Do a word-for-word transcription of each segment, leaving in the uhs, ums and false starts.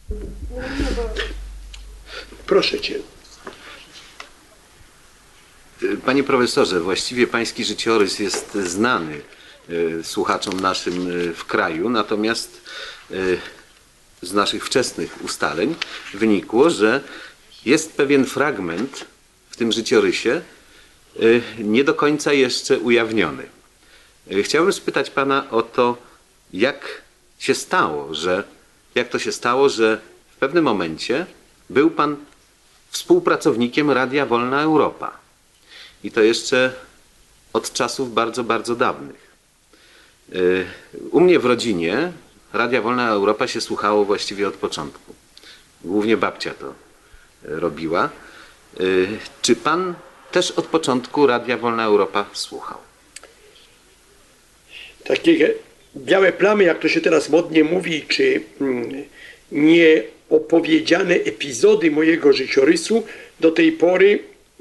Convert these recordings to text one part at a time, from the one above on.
Proszę cię. Panie profesorze, właściwie pański życiorys jest znany y, słuchaczom naszym y, w kraju, natomiast y, z naszych wczesnych ustaleń wynikło, że jest pewien fragment w tym życiorysie y, nie do końca jeszcze ujawniony. Y, chciałbym spytać pana o to, jak się stało, że jak to się stało, że w pewnym momencie był pan współpracownikiem Radia Wolna Europa. I to jeszcze od czasów bardzo, bardzo dawnych. U mnie w rodzinie Radia Wolna Europa się słuchało właściwie od początku. Głównie babcia to robiła. Czy pan też od początku Radia Wolna Europa słuchał? Takie białe plamy, jak to się teraz modnie mówi, czy nieopowiedziane epizody mojego życiorysu do tej pory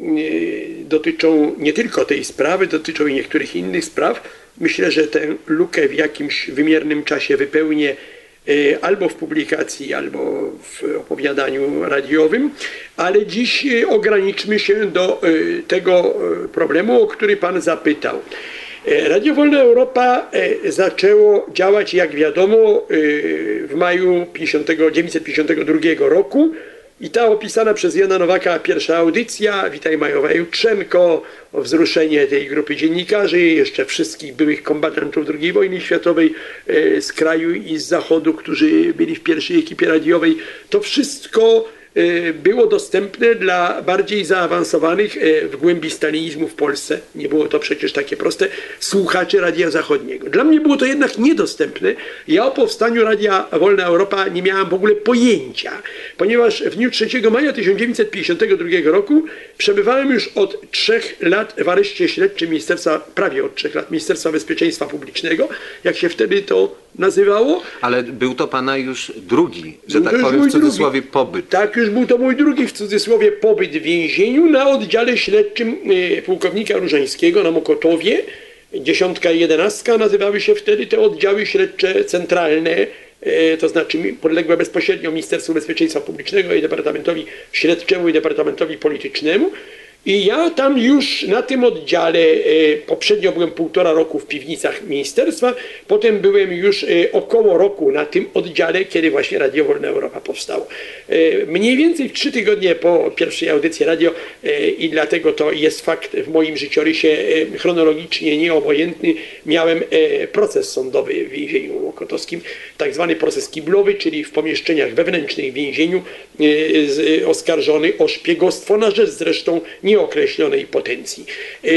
dotyczą nie tylko tej sprawy, dotyczą i niektórych innych spraw. Myślę, że tę lukę w jakimś wymiernym czasie wypełnię albo w publikacji, albo w opowiadaniu radiowym, ale dziś ograniczmy się do tego problemu, o który pan zapytał. Radio Wolna Europa zaczęło działać, jak wiadomo, w maju tysiąc dziewięćset pięćdziesiątego drugiego roku. I ta opisana przez Jana Nowaka pierwsza audycja, Witaj Majowa Jutrzenko, o wzruszenie tej grupy dziennikarzy, jeszcze wszystkich byłych kombatantów drugiej wojny światowej e, z kraju i z zachodu, którzy byli w pierwszej ekipie radiowej, to wszystko e, było dostępne dla bardziej zaawansowanych e, w głębi stalinizmu w Polsce. Nie było to przecież takie proste, słuchaczy Radia Zachodniego. Dla mnie było to jednak niedostępne. Ja o powstaniu Radia Wolna Europa nie miałem w ogóle pojęcia, ponieważ w dniu trzeciego maja tysiąc dziewięćset pięćdziesiątego drugiego roku przebywałem już od trzech lat w areszcie śledczym Ministerstwa, prawie od trzech lat, Ministerstwa Bezpieczeństwa Publicznego, jak się wtedy to nazywało. Ale był to pana już drugi, że Był tak powiem w cudzysłowie, drugi. pobyt. Tak, już był to mój drugi w cudzysłowie pobyt w więzieniu na oddziale śledczym e, pułkownika Różańskiego na Mokotowie. Dziesiątka i jedenastka nazywały się wtedy te oddziały śledcze centralne, e, to znaczy podległe bezpośrednio Ministerstwu Bezpieczeństwa Publicznego i Departamentowi Śledczemu i Departamentowi Politycznemu. I ja tam już na tym oddziale, e, poprzednio byłem półtora roku w piwnicach ministerstwa, potem byłem już e, około roku na tym oddziale, kiedy właśnie Radio Wolna Europa powstało. E, mniej więcej w trzy tygodnie po pierwszej audycji radio e, i dlatego to jest fakt w moim życiorysie e, chronologicznie nieobojętny, miałem e, proces sądowy w więzieniu mokotowskim, tak zwany proces kiblowy, czyli w pomieszczeniach wewnętrznych w więzieniu e, z, e, oskarżony o szpiegostwo na rzecz zresztą nie nieokreślonej potencji.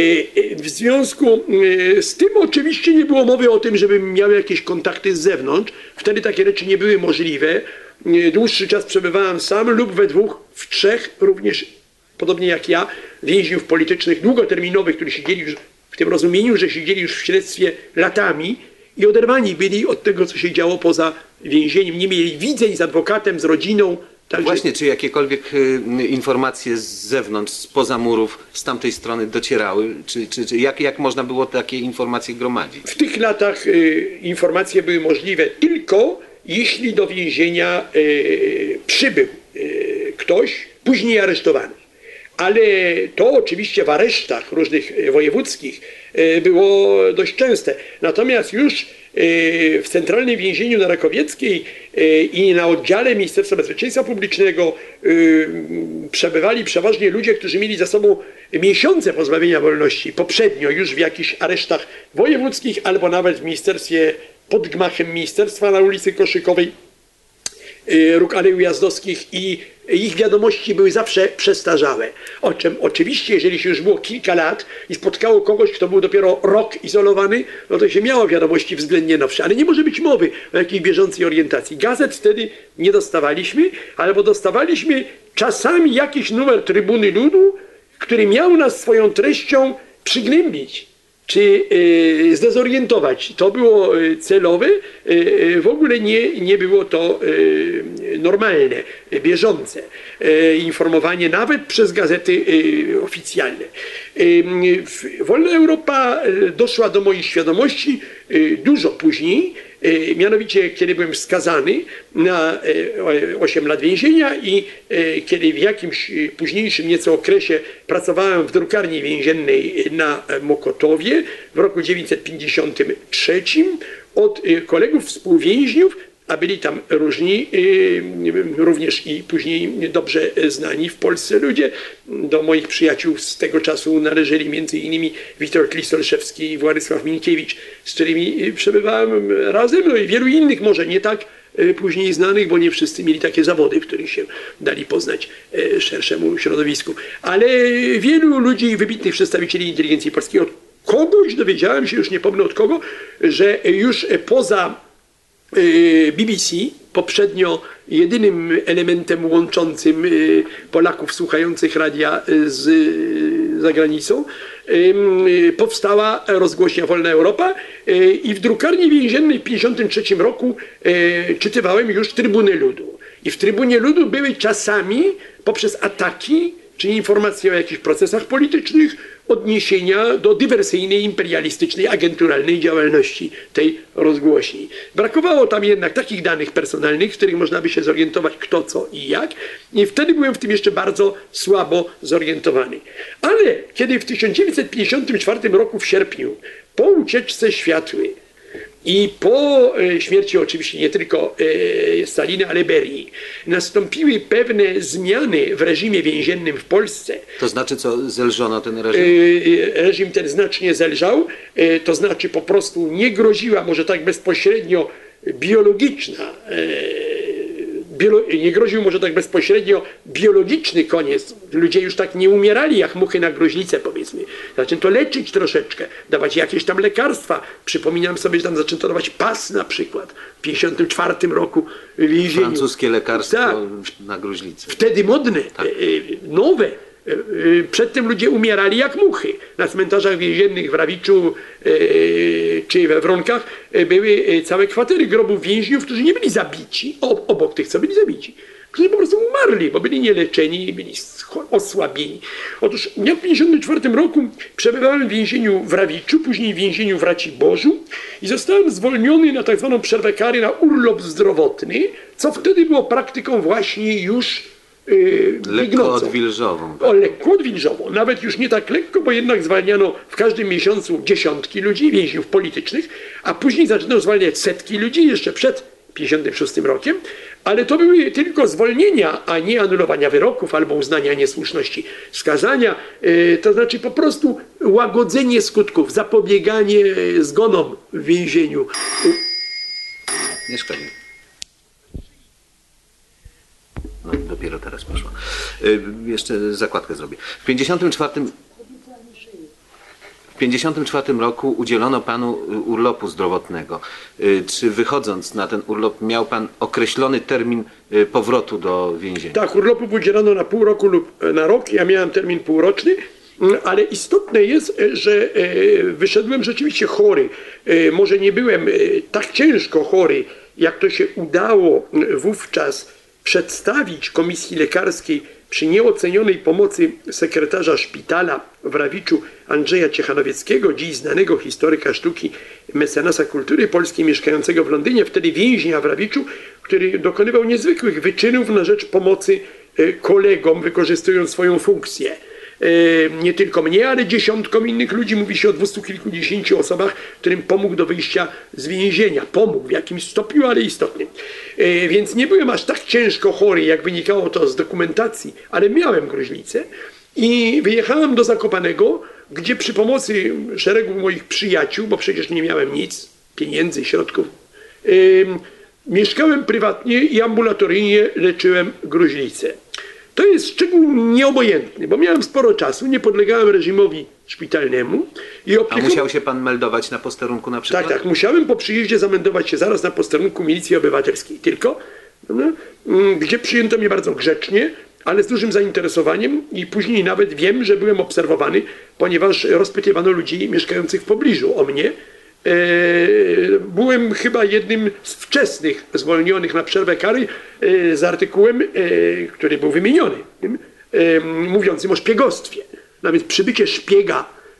W związku z tym oczywiście nie było mowy o tym, żebym miał jakieś kontakty z zewnątrz. Wtedy takie rzeczy nie były możliwe. Dłuższy czas przebywałem sam lub we dwóch, w trzech, również podobnie jak ja, więźniów politycznych długoterminowych, którzy siedzieli już w tym rozumieniu, że siedzieli już w śledztwie latami i oderwani byli od tego, co się działo poza więzieniem. Nie mieli widzeń z adwokatem, z rodziną. Także... Właśnie, czy jakiekolwiek y, informacje z zewnątrz, spoza murów, z tamtej strony docierały? Czy, czy, czy jak, jak można było takie informacje gromadzić? W tych latach y, informacje były możliwe tylko jeśli do więzienia y, przybył y, ktoś później aresztowany. Ale to oczywiście w aresztach różnych wojewódzkich y, było dość częste. Natomiast już w Centralnym Więzieniu na Rakowieckiej i na oddziale Ministerstwa Bezpieczeństwa Publicznego przebywali przeważnie ludzie, którzy mieli za sobą miesiące pozbawienia wolności poprzednio już w jakichś aresztach wojewódzkich albo nawet w ministerstwie, pod gmachem ministerstwa na ulicy Koszykowej, róg Alei Ujazdowskich, i ich wiadomości były zawsze przestarzałe. O czym oczywiście, jeżeli się już było kilka lat i spotkało kogoś, kto był dopiero rok izolowany, no to się miało wiadomości względnie nowsze, ale nie może być mowy o jakiejś bieżącej orientacji. Gazet wtedy nie dostawaliśmy, albo dostawaliśmy czasami jakiś numer Trybuny Ludu, który miał nas swoją treścią przygnębić czy y, zdezorientować. To było celowe, y, w ogóle nie, nie było to y, normalne, bieżące y, informowanie nawet przez gazety y, oficjalne. Y, Wolna Europa doszła do mojej świadomości y, dużo później, E, mianowicie, kiedy byłem skazany na e, osiem lat więzienia i e, kiedy w jakimś późniejszym nieco okresie pracowałem w drukarni więziennej na Mokotowie w roku dziewięćset pięćdziesiątym trzecim, od e, kolegów współwięźniów, a byli tam różni, również i później dobrze znani w Polsce ludzie. Do moich przyjaciół z tego czasu należeli między innymi Witold Lis-Olszewski i Władysław Minkiewicz, z którymi przebywałem razem, no i wielu innych może nie tak później znanych, bo nie wszyscy mieli takie zawody, w których się dali poznać szerszemu środowisku. Ale wielu ludzi, wybitnych przedstawicieli inteligencji polskiej, od kogoś dowiedziałem się, już nie pomnę od kogo, że już poza B B C, poprzednio jedynym elementem łączącym Polaków słuchających radia z zagranicą, powstała rozgłośnia Wolna Europa i w drukarni więziennej w tysiąc dziewięćset pięćdziesiątym trzecim roku czytywałem już Trybunę Ludu. I w Trybunie Ludu były czasami poprzez ataki czy informacje o jakichś procesach politycznych, odniesienia do dywersyjnej, imperialistycznej, agenturalnej działalności tej rozgłośni. Brakowało tam jednak takich danych personalnych, w których można by się zorientować kto, co i jak. I wtedy byłem w tym jeszcze bardzo słabo zorientowany. Ale kiedy w tysiąc dziewięćset pięćdziesiątym czwartym roku w sierpniu, po ucieczce Światły i po śmierci oczywiście nie tylko Stalina, ale Berii, nastąpiły pewne zmiany w reżimie więziennym w Polsce. To znaczy co, zelżono ten reżim? Reżim ten znacznie zelżał, to znaczy po prostu nie groziła może tak bezpośrednio biologiczna, biolo, nie groził może tak bezpośrednio biologiczny koniec. Ludzie już tak nie umierali jak muchy na gruźlicę, powiedzmy. Zaczęto leczyć troszeczkę, dawać jakieś tam lekarstwa. Przypominam sobie, że tam zaczęto dawać pas na przykład. W tysiąc dziewięćset pięćdziesiątym czwartym roku w więzieniu. Francuskie lekarstwo tak. na gruźlicę. Wtedy modne, tak. nowe. Przedtem ludzie umierali jak muchy. Na cmentarzach więziennych w Rawiczu czy we Wronkach były całe kwatery grobów więźniów, którzy nie byli zabici, obok tych, co byli zabici, którzy po prostu umarli, bo byli nieleczeni, byli osłabieni. Otóż ja w tysiąc dziewięćset pięćdziesiątym czwartym roku przebywałem w więzieniu w Rawiczu, później w więzieniu w Raciborzu i zostałem zwolniony na tak zwaną przerwę kary na urlop zdrowotny, co wtedy było praktyką właśnie już Yy, lekko odwilżową. O, lekko odwilżową. Nawet już nie tak lekko, bo jednak zwalniano w każdym miesiącu dziesiątki ludzi, więźniów politycznych, a później zaczęto zwalniać setki ludzi jeszcze przed tysiąc dziewięćset pięćdziesiątym szóstym rokiem, ale to były tylko zwolnienia, a nie anulowania wyroków albo uznania niesłuszności skazania. Yy, to znaczy po prostu łagodzenie skutków, zapobieganie zgonom w więzieniu. Nie szkodzi. No, dopiero teraz poszło. Y, jeszcze zakładkę zrobię. W pięćdziesiątym czwartym W pięćdziesiątym czwartym roku udzielono panu urlopu zdrowotnego. Y, czy wychodząc na ten urlop miał pan określony termin y, powrotu do więzienia? Tak, urlopu udzielono na pół roku lub na rok. Ja miałem termin półroczny, ale istotne jest, że wyszedłem rzeczywiście chory. Może nie byłem tak ciężko chory, jak to się udało wówczas przedstawić Komisji Lekarskiej przy nieocenionej pomocy sekretarza szpitala w Rawiczu Andrzeja Ciechanowieckiego, dziś znanego historyka sztuki, mecenasa kultury polskiej mieszkającego w Londynie, wtedy więźnia w Rawiczu, który dokonywał niezwykłych wyczynów na rzecz pomocy kolegom, wykorzystując swoją funkcję. Nie tylko mnie, ale dziesiątkom innych ludzi. Mówi się o dwustu kilkudziesięciu osobach, którym pomógł do wyjścia z więzienia. Pomógł w jakimś stopniu, ale istotnym. Więc nie byłem aż tak ciężko chory, jak wynikało to z dokumentacji, ale miałem gruźlicę i wyjechałem do Zakopanego, gdzie przy pomocy szeregu moich przyjaciół, bo przecież nie miałem nic, pieniędzy, środków, mieszkałem prywatnie i ambulatoryjnie leczyłem gruźlicę. To jest szczegół nieobojętny, bo miałem sporo czasu, nie podlegałem reżimowi szpitalnemu. I opieką... A musiał się pan meldować na posterunku na przykład? Tak, tak. Musiałem po przyjeździe zameldować się zaraz na posterunku Milicji Obywatelskiej. Tylko, no, gdzie przyjęto mnie bardzo grzecznie, ale z dużym zainteresowaniem i później nawet wiem, że byłem obserwowany, ponieważ rozpytywano ludzi mieszkających w pobliżu o mnie. Byłem chyba jednym z wczesnych zwolnionych na przerwę kary z artykułem, który był wymieniony, mówiącym o szpiegostwie. Nawet przybycie szpiega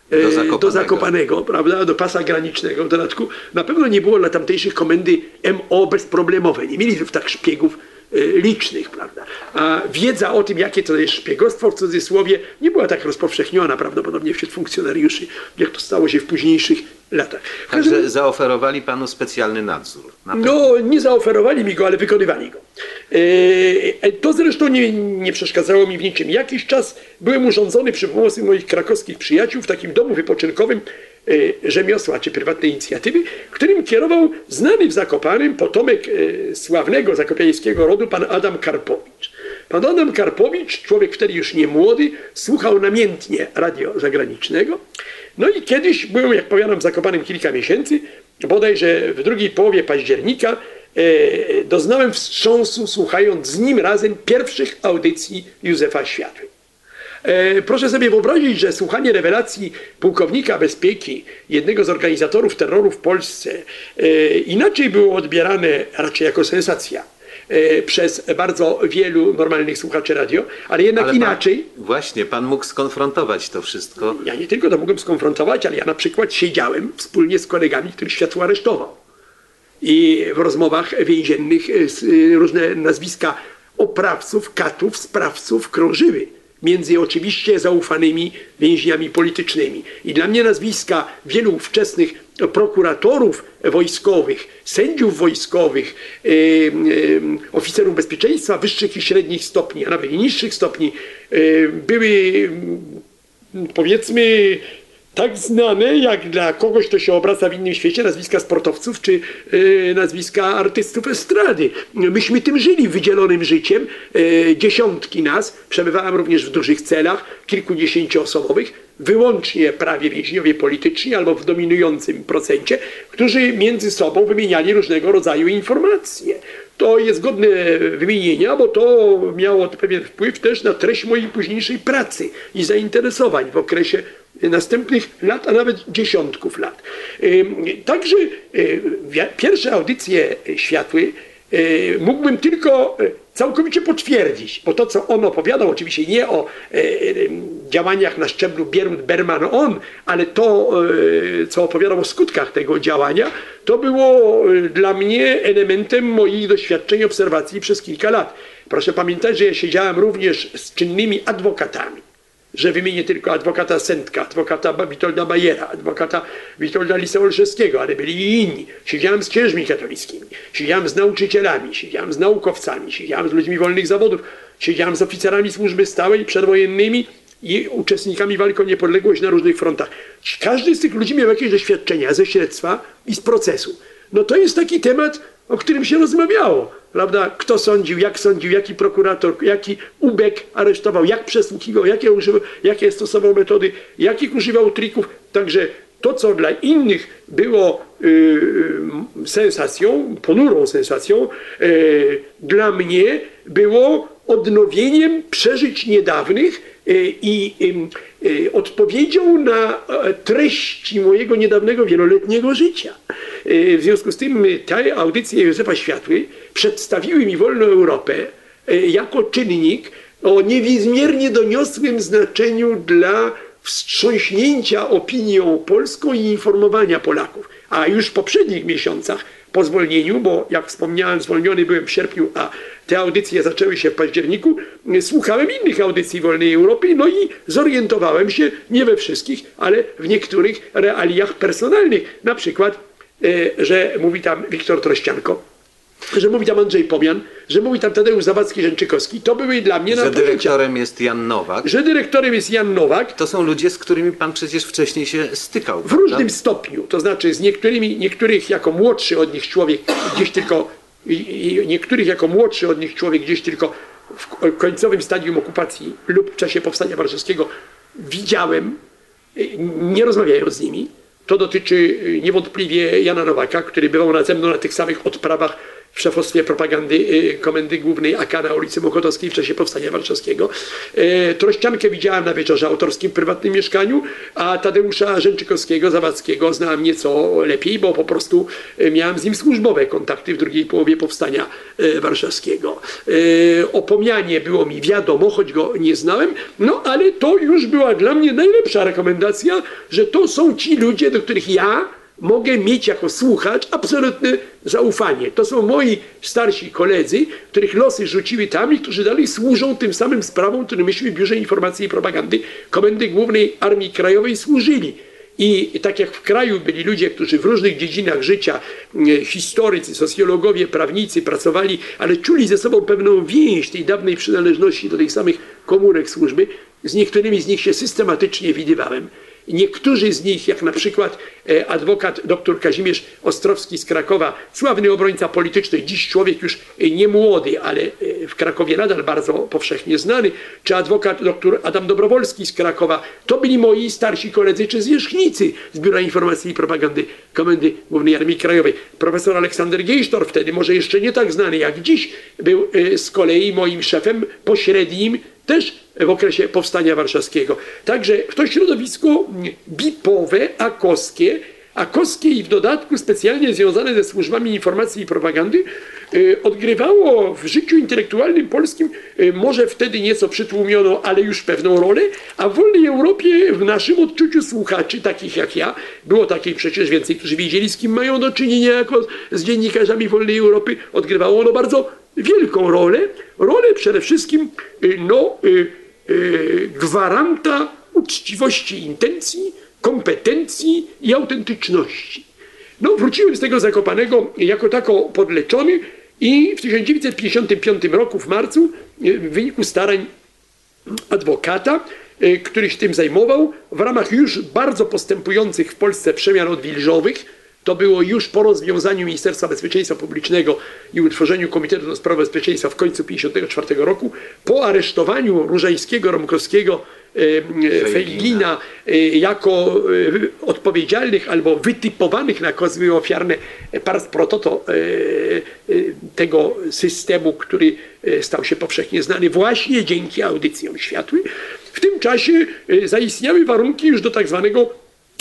e, Do Zakopanego. do Zakopanego, prawda, do pasa granicznego. W dodatku na pewno nie było dla tamtejszych komendy M O bezproblemowe. Nie mieli tak szpiegów e, licznych, prawda. A wiedza o tym, jakie to jest szpiegostwo w cudzysłowie, nie była tak rozpowszechniona prawdopodobnie wśród funkcjonariuszy, jak to stało się w późniejszych latach. W każdym- Także zaoferowali panu specjalny nadzór. Na pewno. no, nie zaoferowali mi go, ale wykonywali go. E, to zresztą nie, nie przeszkadzało mi w niczym. Jakiś czas byłem urządzony przy pomocy moich krakowskich przyjaciół w takim domu wypoczynkowym e, rzemiosła czy prywatnej inicjatywy, którym kierował znany w Zakopanem potomek e, sławnego zakopiańskiego rodu pan Adam Karpowicz. Pan Adam Karpowicz, człowiek wtedy już nie młody, słuchał namiętnie radio zagranicznego. No i kiedyś byłem, jak powiadam, w Zakopanem kilka miesięcy, bodajże w drugiej połowie października e, doznałem wstrząsu, słuchając z nim razem pierwszych audycji Józefa Światły. E, proszę sobie wyobrazić, że słuchanie rewelacji pułkownika bezpieki, jednego z organizatorów terroru w Polsce, e, inaczej było odbierane raczej jako sensacja e, przez bardzo wielu normalnych słuchaczy radio, ale jednak Ale pan, inaczej. Właśnie, pan mógł skonfrontować to wszystko. Ja nie tylko to mogłem skonfrontować, ale ja na przykład siedziałem wspólnie z kolegami, których światło aresztował. I w rozmowach więziennych y, y, różne nazwiska oprawców, katów, sprawców krążyły między oczywiście zaufanymi więźniami politycznymi. I dla mnie nazwiska wielu ówczesnych prokuratorów wojskowych, sędziów wojskowych, y, y, oficerów bezpieczeństwa wyższych i średnich stopni, a nawet i niższych stopni, y, były y, powiedzmy tak znane, jak dla kogoś, kto się obraca w innym świecie, nazwiska sportowców czy y, nazwiska artystów estrady. Myśmy tym żyli wydzielonym życiem. Y, dziesiątki nas, przebywałem również w dużych celach, kilkudziesięcioosobowych, wyłącznie prawie więźniowie polityczni albo w dominującym procencie, którzy między sobą wymieniali różnego rodzaju informacje. To jest godne wymienienia, bo to miało pewien wpływ też na treść mojej późniejszej pracy i zainteresowań w okresie następnych lat, a nawet dziesiątków lat. Także pierwsze audycje Światły mógłbym tylko całkowicie potwierdzić, bo to, co on opowiadał, oczywiście nie o działaniach na szczeblu Bierut-Berman-On, ale to, co opowiadał o skutkach tego działania, to było dla mnie elementem moich doświadczeń, obserwacji przez kilka lat. Proszę pamiętać, że ja siedziałem również z czynnymi adwokatami, że wymienię tylko adwokata Sędka, adwokata Witolda Bajera, adwokata Witolda Lisa-Olszewskiego, ale byli i inni. Siedziałem z księżmi katolickimi, siedziałem z nauczycielami, siedziałem z naukowcami, siedziałem z ludźmi wolnych zawodów, siedziałem z oficerami służby stałej, przedwojennymi i uczestnikami walki o niepodległość na różnych frontach. Każdy z tych ludzi miał jakieś doświadczenia ze śledztwa i z procesu. No to jest taki temat, o którym się rozmawiało, prawda? Kto sądził, jak sądził, jaki prokurator, jaki ubek aresztował, jak przesłuchiwał, jakie, używał, jakie stosował metody, jakich używał trików. Także to, co dla innych było yy, sensacją, ponurą sensacją, yy, dla mnie było odnowieniem przeżyć niedawnych yy, i yy, yy, odpowiedzią na treści mojego niedawnego, wieloletniego życia. W związku z tym te audycje Józefa Światły przedstawiły mi wolną Europę jako czynnik o niewizmiernie doniosłym znaczeniu dla wstrząśnięcia opinią polską i informowania Polaków. A już w poprzednich miesiącach po zwolnieniu, bo jak wspomniałem, zwolniony byłem w sierpniu, a te audycje zaczęły się w październiku, słuchałem innych audycji Wolnej Europy, no i zorientowałem się, nie we wszystkich, ale w niektórych realiach personalnych. Na przykład że mówi tam Wiktor Trościanko, że mówi tam Andrzej Pomian, że mówi tam Tadeusz Zawadzki-Rzęczykowski. To były dla mnie Że nadużycia. dyrektorem jest Jan Nowak. Że dyrektorem jest Jan Nowak. To są ludzie, z którymi pan przecież wcześniej się stykał. W prawda? różnym stopniu. To znaczy z niektórymi, niektórych jako młodszy od nich człowiek gdzieś tylko, i, i niektórych jako młodszy od nich człowiek gdzieś tylko w końcowym stadium okupacji lub w czasie Powstania Warszawskiego widziałem, nie rozmawiając z nimi. To dotyczy niewątpliwie Jana Nowaka, który bywał ze mną na tych samych odprawach w szefostwie propagandy Komendy Głównej A K na ulicy Mokotowskiej w czasie Powstania Warszawskiego. Trościankę widziałem na wieczorze autorskim w prywatnym mieszkaniu, a Tadeusza Rzęczykowskiego, Zawadzkiego znałem nieco lepiej, bo po prostu miałem z nim służbowe kontakty w drugiej połowie Powstania Warszawskiego. O Pomianie było mi wiadomo, choć go nie znałem, no ale to już była dla mnie najlepsza rekomendacja, że to są ci ludzie, do których ja mogę mieć jako słuchacz absolutne zaufanie. To są moi starsi koledzy, których losy rzuciły tam i którzy dalej służą tym samym sprawom, które myśmy w Biurze Informacji i Propagandy Komendy Głównej Armii Krajowej służyli. I tak jak w kraju byli ludzie, którzy w różnych dziedzinach życia, historycy, socjologowie, prawnicy pracowali, ale czuli ze sobą pewną więź tej dawnej przynależności do tych samych komórek służby, z niektórymi z nich się systematycznie widywałem. Niektórzy z nich, jak na przykład adwokat dr Kazimierz Ostrowski z Krakowa, sławny obrońca polityczny, dziś człowiek już nie młody, ale w Krakowie nadal bardzo powszechnie znany, czy adwokat dr Adam Dobrowolski z Krakowa, to byli moi starsi koledzy, czy zwierzchnicy z Biura Informacji i Propagandy Komendy Głównej Armii Krajowej. Profesor Aleksander Gejsztor, wtedy może jeszcze nie tak znany jak dziś, był z kolei moim szefem pośrednim też w okresie Powstania Warszawskiego. Także w to środowisko bipowe, akowskie, akowskie i w dodatku specjalnie związane ze służbami informacji i propagandy, odgrywało w życiu intelektualnym polskim może wtedy nieco przytłumioną, ale już pewną rolę, a w wolnej Europie w naszym odczuciu słuchaczy, takich jak ja, było takich przecież więcej, którzy wiedzieli, z kim mają do czynienia jako z dziennikarzami wolnej Europy, odgrywało ono bardzo wielką rolę, rolę przede wszystkim no, gwaranta uczciwości intencji, kompetencji i autentyczności. No, wróciłem z tego Zakopanego jako tako podleczony i w tysiąc dziewięćset pięćdziesiątym piątym roku w marcu w wyniku starań adwokata, który się tym zajmował, w ramach już bardzo postępujących w Polsce przemian odwilżowych, to było już po rozwiązaniu Ministerstwa Bezpieczeństwa Publicznego i utworzeniu Komitetu do Spraw Bezpieczeństwa w końcu tysiąc dziewięćset pięćdziesiątego czwartego roku, po aresztowaniu Różańskiego, Romkowskiego, Fejglina jako odpowiedzialnych albo wytypowanych na kozły ofiarne pars pro toto tego systemu, który stał się powszechnie znany właśnie dzięki audycjom światłym. W tym czasie zaistniały warunki już do tak zwanego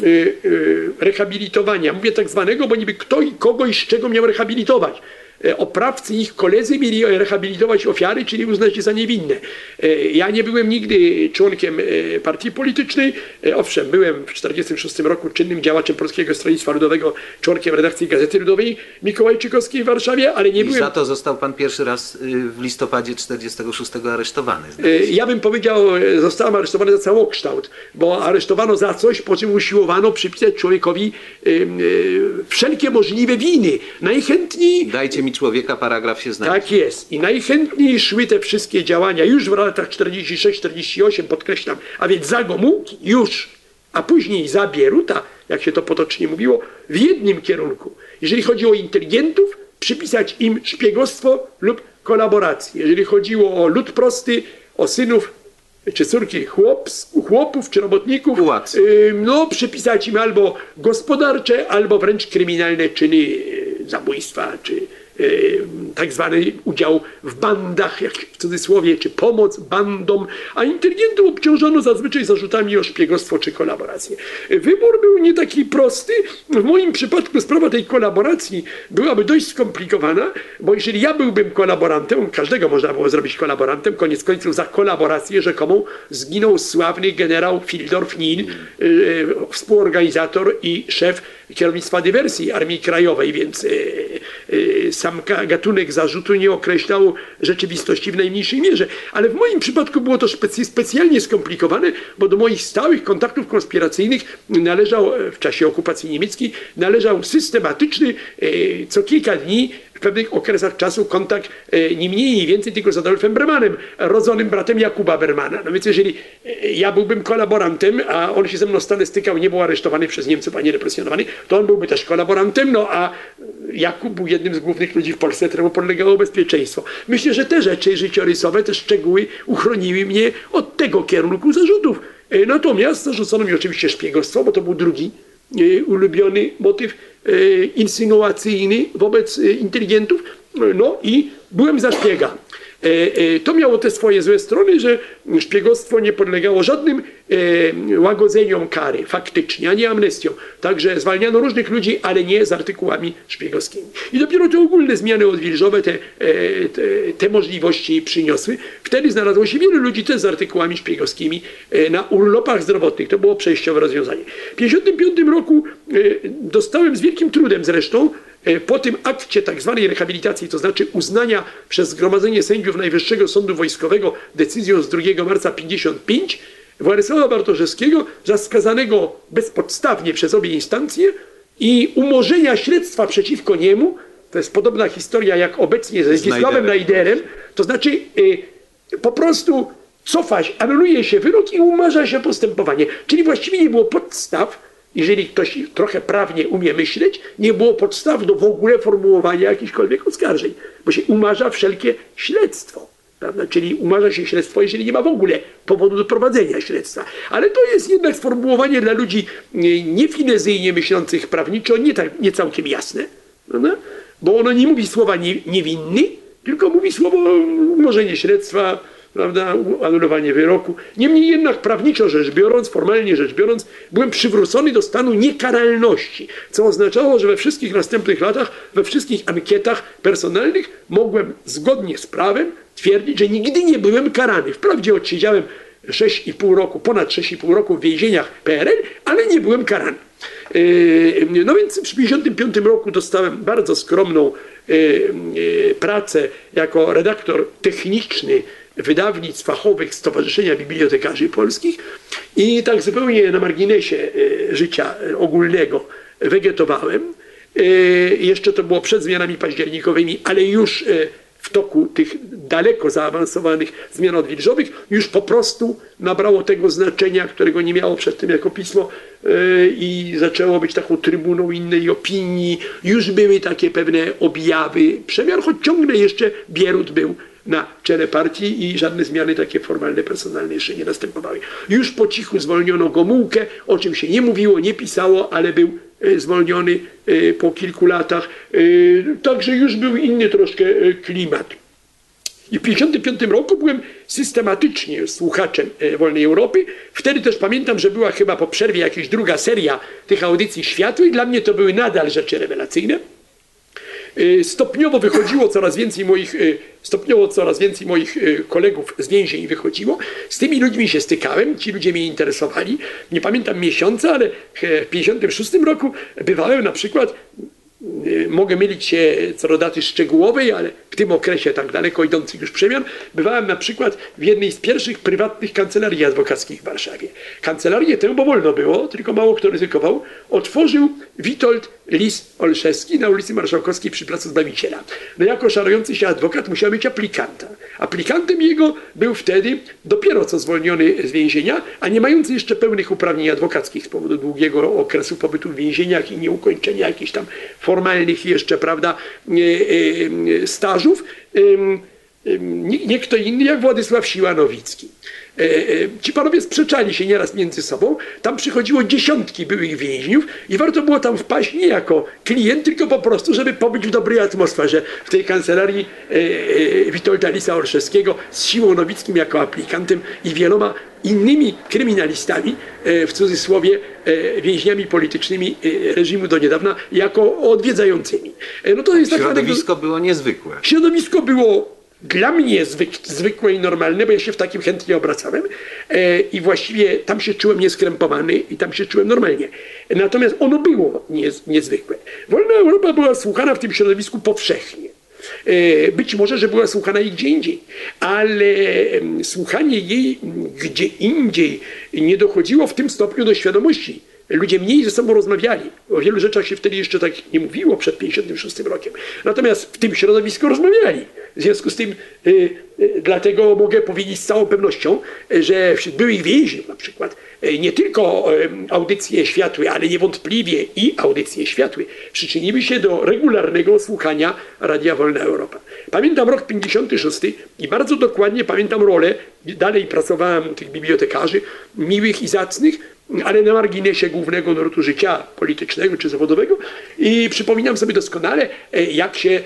rehabilitowania. Mówię tak zwanego, bo niby kto i kogo i z czego miał rehabilitować. Oprawcy i ich koledzy mieli rehabilitować ofiary, czyli uznać je za niewinne. Ja nie byłem nigdy członkiem partii politycznej. Owszem, byłem w tysiąc dziewięćset czterdziestym szóstym roku czynnym działaczem Polskiego Stronnictwa Ludowego, członkiem redakcji Gazety Ludowej Mikołajczykowskiej w Warszawie, ale nie I byłem... za to został pan pierwszy raz w listopadzie tysiąc dziewięćset czterdziestego szóstego aresztowany. Ja bym powiedział, zostałem aresztowany za całokształt, bo aresztowano za coś, po czym usiłowano przypisać człowiekowi wszelkie możliwe winy. Najchętniej... Dajcie mi człowieka, paragraf się znajdzie. Tak jest. I najchętniej szły te wszystkie działania już w latach czterdziestym szóstym czterdziestym ósmym, podkreślam, a więc za Gomułki już, a później za Bieruta, jak się to potocznie mówiło, w jednym kierunku. Jeżeli chodzi o inteligentów, przypisać im szpiegostwo lub kolaborację. Jeżeli chodziło o lud prosty, o synów czy córki chłops, chłopów czy robotników, yy, no przypisać im albo gospodarcze, albo wręcz kryminalne czyny zabójstwa, czy tak zwany udział w bandach, jak w cudzysłowie, czy pomoc bandom, a inteligentów obciążono zazwyczaj zarzutami o szpiegostwo czy kolaborację. Wybór był nie taki prosty. W moim przypadku sprawa tej kolaboracji byłaby dość skomplikowana, bo jeżeli ja byłbym kolaborantem, każdego można było zrobić kolaborantem, koniec końców za kolaborację rzekomą zginął sławny generał Fildorf-Nil, yy, współorganizator i szef kierownictwa dywersji Armii Krajowej, więc yy, yy, sam gatunek zarzutu nie określał rzeczywistości w najmniejszej mierze. Ale w moim przypadku było to specy specjalnie skomplikowane, bo do moich stałych kontaktów konspiracyjnych należał w czasie okupacji niemieckiej należał systematyczny co kilka dni w pewnych okresach czasu kontakt nie mniej, nie więcej tylko z Adolfem Bermanem, rodzonym bratem Jakuba Bermana. No więc jeżeli ja byłbym kolaborantem, a on się ze mną stale stykał, nie był aresztowany przez Niemców, ani represjonowany, to on byłby też kolaborantem, no a Jakub był jednym z głównych ludzi w Polsce, któremu podlegało bezpieczeństwo. Myślę, że te rzeczy życiorysowe, te szczegóły uchroniły mnie od tego kierunku zarzutów. Natomiast zarzucono mi oczywiście szpiegostwo, bo to był drugi ulubiony motyw insynuacyjny wobec inteligentów. No i byłem za szpiega. To miało te swoje złe strony, że szpiegostwo nie podlegało żadnym łagodzeniom kary faktycznie, a nie amnestią. Także zwalniano różnych ludzi, ale nie z artykułami szpiegowskimi. I dopiero te ogólne zmiany odwilżowe te, te, te możliwości przyniosły. Wtedy znalazło się wielu ludzi też z artykułami szpiegowskimi na urlopach zdrowotnych. To było przejściowe rozwiązanie. W tysiąc dziewięćset pięćdziesiątym piątym roku dostałem z wielkim trudem zresztą po tym akcie tak zwanej rehabilitacji, to znaczy uznania przez Zgromadzenie Sędziów Najwyższego Sądu Wojskowego decyzją z drugiego marca tysiąc dziewięćset pięćdziesiątego piątego Władysława Bartoszewskiego za skazanego bezpodstawnie przez obie instancje i umorzenia śledztwa przeciwko niemu, to jest podobna historia jak obecnie ze Zdzisławem Najderem, to znaczy y, po prostu cofać, anuluje się wyrok i umarza się postępowanie. Czyli właściwie nie było podstaw, jeżeli ktoś trochę prawnie umie myśleć, nie było podstaw do w ogóle formułowania jakichkolwiek oskarżeń, bo się umarza wszelkie śledztwo, prawda? Czyli umarza się śledztwo, jeżeli nie ma w ogóle powodu do prowadzenia śledztwa. Ale to jest jednak sformułowanie dla ludzi niefinezyjnie myślących prawniczo, nie, tak, nie całkiem jasne, prawda? Bo ono nie mówi słowa nie, niewinny, tylko mówi słowo umorzenie śledztwa, prawda, anulowanie wyroku. Niemniej jednak prawniczo rzecz biorąc, formalnie rzecz biorąc, byłem przywrócony do stanu niekaralności, co oznaczało, że we wszystkich następnych latach, we wszystkich ankietach personalnych mogłem zgodnie z prawem twierdzić, że nigdy nie byłem karany. Wprawdzie odsiedziałem sześć i pół roku, ponad sześć i pół roku w więzieniach P R L, ale nie byłem karany. No więc w tysiąc dziewięćset pięćdziesiątym piątym roku dostałem bardzo skromną pracę jako redaktor techniczny wydawnictw fachowych Stowarzyszenia Bibliotekarzy Polskich i tak zupełnie na marginesie życia ogólnego wegetowałem. Jeszcze to było przed zmianami październikowymi, ale już w toku tych daleko zaawansowanych zmian odwilżowych już po prostu nabrało tego znaczenia, którego nie miało przedtem jako pismo i zaczęło być taką trybuną innej opinii. Już były takie pewne objawy przemian, choć ciągle jeszcze Bierut był na czele partii i żadne zmiany takie formalne, personalne jeszcze nie następowały. Już po cichu zwolniono Gomułkę, o czym się nie mówiło, nie pisało, ale był zwolniony po kilku latach. Także już był inny troszkę klimat. I w tysiąc dziewięćset pięćdziesiątym piątym roku byłem systematycznie słuchaczem Wolnej Europy. Wtedy też pamiętam, że była chyba po przerwie jakaś druga seria tych audycji światłych. Dla mnie to były nadal rzeczy rewelacyjne. Stopniowo wychodziło coraz więcej moich, stopniowo coraz więcej moich kolegów z więzień wychodziło. Z tymi ludźmi się stykałem, ci ludzie mnie interesowali. Nie pamiętam miesiąca, ale w tysiąc dziewięćset pięćdziesiątym szóstym roku bywałem na przykład, mogę mylić się co do daty szczegółowej, ale w tym okresie tak daleko idących już przemian, bywałem na przykład w jednej z pierwszych prywatnych kancelarii adwokackich w Warszawie. Kancelarię tę, bo wolno było, tylko mało kto ryzykował, otworzył Witold Lis-Olszewski na ulicy Marszałkowskiej przy Placu Zbawiciela. No jako szanujący się adwokat musiał mieć aplikanta. Aplikantem jego był wtedy dopiero co zwolniony z więzienia, a nie mający jeszcze pełnych uprawnień adwokackich z powodu długiego okresu pobytu w więzieniach i nieukończenia jakichś tam formalnych jeszcze, prawda, stażów, nie, nie kto inny jak Władysław Siła-Nowicki. Ci panowie sprzeczali się nieraz między sobą, tam przychodziło dziesiątki byłych więźniów i warto było tam wpaść nie jako klient, tylko po prostu, żeby pobyć w dobrej atmosferze w tej kancelarii Witolda Lisa-Olszewskiego z Siłą-Nowickim jako aplikantem i wieloma innymi kryminalistami, w cudzysłowie więźniami politycznymi reżimu do niedawna, jako odwiedzającymi. No to jest Środowisko tak, było niezwykłe. Środowisko było dla mnie zwyk, zwykłe i normalne, bo ja się w takim chętnie obracałem e, i właściwie tam się czułem nieskrępowany i tam się czułem normalnie. Natomiast ono było niez, niezwykłe. Wolna Europa była słuchana w tym środowisku powszechnie. E, być może, że była słuchana i gdzie indziej, ale e, słuchanie jej gdzie indziej nie dochodziło w tym stopniu do świadomości. Ludzie mniej ze sobą rozmawiali. O wielu rzeczach się wtedy jeszcze tak nie mówiło przed pięćdziesiątym szóstym rokiem. Natomiast w tym środowisku rozmawiali. W związku z tym y, y, dlatego mogę powiedzieć z całą pewnością, że wśród byłych więźniów na przykład y, nie tylko y, audycje światłe, ale niewątpliwie i audycje światłe przyczyniły się do regularnego słuchania Radia Wolna Europa. Pamiętam rok pięćdziesiąty szósty i bardzo dokładnie pamiętam rolę, dalej pracowałem tych bibliotekarzy, miłych i zacnych, ale na marginesie głównego nurtu życia politycznego czy zawodowego. I przypominam sobie doskonale, jak się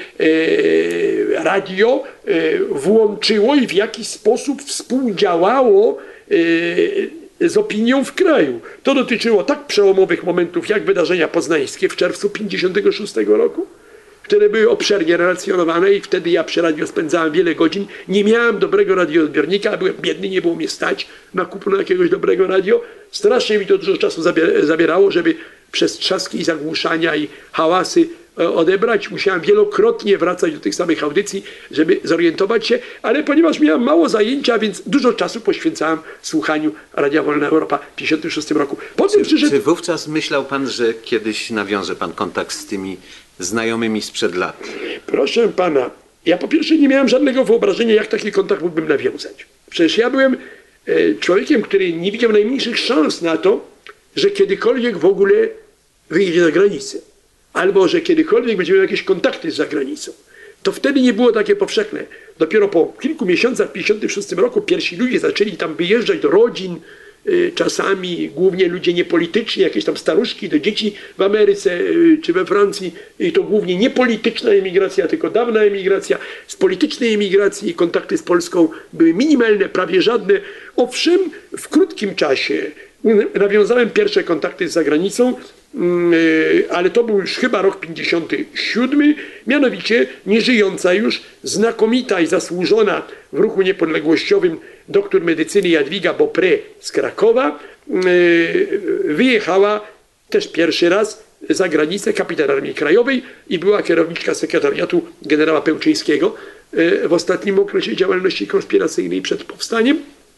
radio włączyło i w jaki sposób współdziałało z opinią w kraju. To dotyczyło tak przełomowych momentów, jak wydarzenia poznańskie w czerwcu pięćdziesiątego szóstego roku, które były obszernie relacjonowane i wtedy ja przy radio spędzałem wiele godzin. Nie miałem dobrego radioodbiornika, byłem biedny, nie było mnie stać na kupno jakiegoś dobrego radio. Strasznie mi to dużo czasu zabierało, żeby przez trzaski i zagłuszania i hałasy odebrać. Musiałem wielokrotnie wracać do tych samych audycji, żeby zorientować się, ale ponieważ miałem mało zajęcia, więc dużo czasu poświęcałem słuchaniu Radia Wolna Europa w tysiąc dziewięćset pięćdziesiątym szóstym roku. Potem Czy, przyszedł... czy wówczas myślał pan, że kiedyś nawiąże pan kontakt z tymi znajomymi sprzed lat? Proszę pana, ja po pierwsze nie miałem żadnego wyobrażenia, jak taki kontakt mógłbym nawiązać. Przecież ja byłem e, człowiekiem, który nie widział najmniejszych szans na to, że kiedykolwiek w ogóle wyjedzie za granicę. Albo że kiedykolwiek będzie miał jakieś kontakty z zagranicą. To wtedy nie było takie powszechne. Dopiero po kilku miesiącach w tysiąc dziewięćset pięćdziesiątym szóstym roku pierwsi ludzie zaczęli tam wyjeżdżać do rodzin, y, czasami głównie ludzie niepolityczni, jakieś tam staruszki do dzieci w Ameryce y, czy we Francji. I to głównie nie polityczna emigracja, tylko dawna emigracja. Z politycznej emigracji kontakty z Polską były minimalne, prawie żadne. Owszem, w krótkim czasie nawiązałem pierwsze kontakty z zagranicą, ale to był już chyba rok pięćdziesiąty siódmy, mianowicie nieżyjąca już, znakomita i zasłużona w ruchu niepodległościowym doktor medycyny Jadwiga Beaupré z Krakowa wyjechała też pierwszy raz za granicę, kapitan Armii Krajowej, i była kierowniczka sekretariatu generała Pełczyńskiego w ostatnim okresie działalności konspiracyjnej przed powstaniem.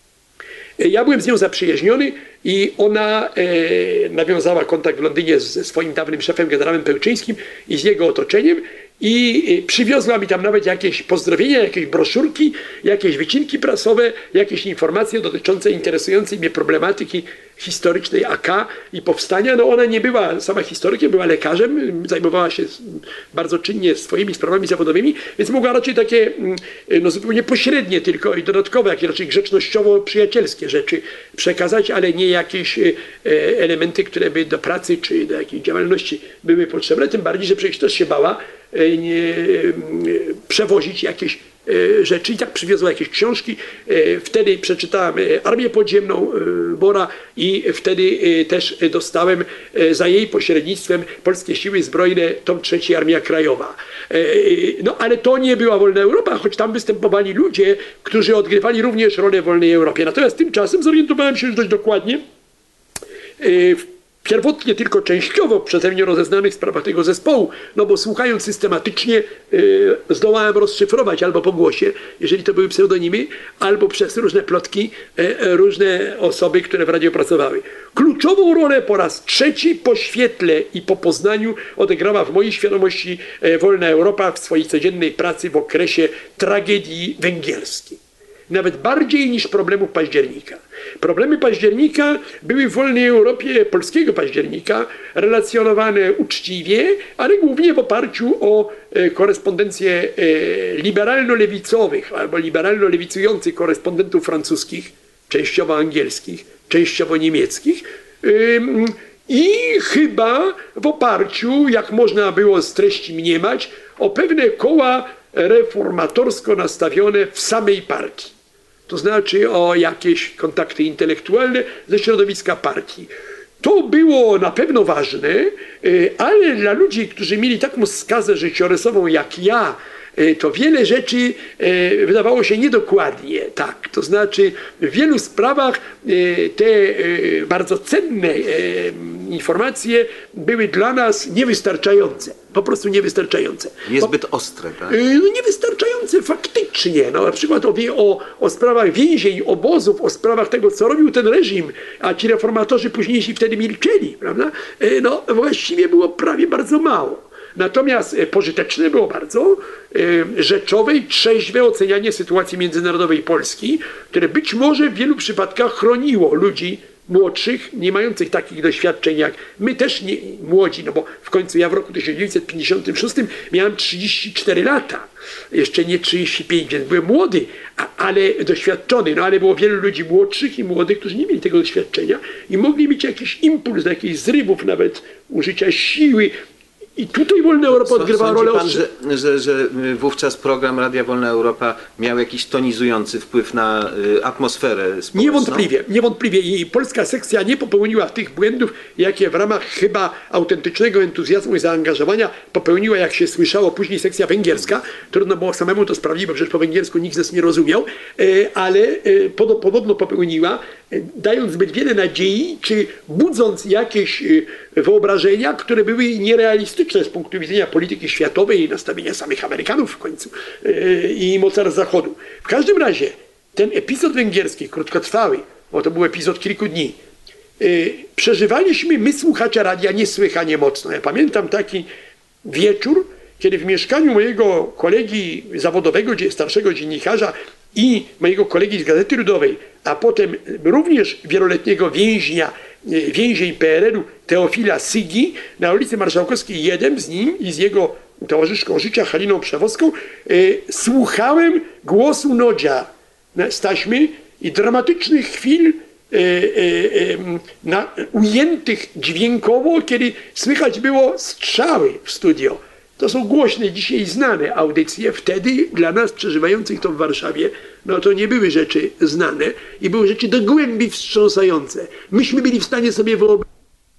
Ja byłem z nią zaprzyjaźniony i ona e, nawiązała kontakt w Londynie ze swoim dawnym szefem, generałem Pełczyńskim, i z jego otoczeniem, i e, przywiozła mi tam nawet jakieś pozdrowienia, jakieś broszurki, jakieś wycinki prasowe, jakieś informacje dotyczące interesującej mnie problematyki historycznej A K i powstania. No ona nie była sama historykiem, była lekarzem, zajmowała się bardzo czynnie swoimi sprawami zawodowymi, więc mogła raczej takie no, zupełnie pośrednie tylko i dodatkowe, jakieś raczej grzecznościowo-przyjacielskie rzeczy przekazać, ale nie jakieś elementy, które by do pracy czy do jakiejś działalności były potrzebne, tym bardziej, że przecież też się bała nie, przewozić jakieś rzeczy i tak przywiozła jakieś książki. Wtedy przeczytałem Armię Podziemną Bora i wtedy też dostałem za jej pośrednictwem Polskie Siły Zbrojne, tom trzeci Armia Krajowa. No ale to nie była Wolna Europa, choć tam występowali ludzie, którzy odgrywali również rolę w Wolnej Europie. Natomiast tymczasem zorientowałem się już dość dokładnie w pierwotnie tylko częściowo przeze mnie rozeznanych sprawach tego zespołu, no bo słuchając systematycznie yy, zdołałem rozszyfrować albo po głosie, jeżeli to były pseudonimy, albo przez różne plotki yy, różne osoby, które w radiu pracowały. Kluczową rolę po raz trzeci po świetle i po Poznaniu odegrała w mojej świadomości yy, Wolna Europa w swojej codziennej pracy w okresie tragedii węgierskiej. Nawet bardziej niż problemów października. Problemy października były w Wolnej Europie, polskiego października, relacjonowane uczciwie, ale głównie w oparciu o korespondencję liberalno-lewicowych albo liberalno-lewicujących korespondentów francuskich, częściowo angielskich, częściowo niemieckich, i chyba w oparciu, jak można było z treści mniemać, o pewne koła reformatorsko nastawione w samej partii. To znaczy o jakieś kontakty intelektualne ze środowiska partii. To było na pewno ważne, ale dla ludzi, którzy mieli taką skazę życiorysową jak ja, to wiele rzeczy wydawało się niedokładnie tak. To znaczy w wielu sprawach te bardzo cenne informacje były dla nas niewystarczające. Po prostu niewystarczające. Niezbyt ostre, tak? No niewystarczające faktycznie. No, na przykład o, o, o sprawach więzień, obozów, o sprawach tego, co robił ten reżim, a ci reformatorzy późniejsi wtedy milczeli, prawda? No właściwie było prawie bardzo mało. Natomiast pożyteczne było bardzo rzeczowe i trzeźwe ocenianie sytuacji międzynarodowej Polski, które być może w wielu przypadkach chroniło ludzi młodszych, nie mających takich doświadczeń jak my, też nie, młodzi, no bo w końcu ja w roku tysiąc dziewięćset pięćdziesiątym szóstym miałem trzydzieści cztery lata, jeszcze nie trzydzieści pięć, więc byłem młody, a, ale doświadczony, no ale było wielu ludzi młodszych i młodych, którzy nie mieli tego doświadczenia i mogli mieć jakiś impuls do jakichś zrywów, nawet użycia siły. I tutaj Wolna Europa odgrywała rolę. Pan, że, że, że wówczas program Radia Wolna Europa miał jakiś tonizujący wpływ na y, atmosferę społeczną? Niewątpliwie, niewątpliwie. I polska sekcja nie popełniła tych błędów, jakie w ramach chyba autentycznego entuzjazmu i zaangażowania popełniła, jak się słyszało, później sekcja węgierska. Trudno było samemu to sprawdzić, bo przecież po węgiersku nikt z nas nie rozumiał, ale podobno popełniła, dając zbyt wiele nadziei, czy budząc jakieś wyobrażenia, które były nierealistyczne z punktu widzenia polityki światowej i nastawienia samych Amerykanów w końcu i mocarstw Zachodu. W każdym razie ten epizod węgierski, krótkotrwały, bo to był epizod kilku dni, przeżywaliśmy my, słuchacze radia, niesłychanie mocno. Ja pamiętam taki wieczór, kiedy w mieszkaniu mojego kolegi zawodowego, starszego dziennikarza i mojego kolegi z Gazety Ludowej, a potem również wieloletniego więźnia, więzień P R L-u Teofila Sygi na ulicy Marszałkowskiej jeden, z nim i z jego towarzyszką życia Haliną Przewozką, y, słuchałem głosu Nodzia z taśmy i dramatycznych chwil y, y, y, na, ujętych dźwiękowo, kiedy słychać było strzały w studio. To są głośne, dzisiaj znane audycje. Wtedy dla nas przeżywających to w Warszawie, no to nie były rzeczy znane i były rzeczy do głębi wstrząsające. Myśmy byli w stanie sobie wyobrazić.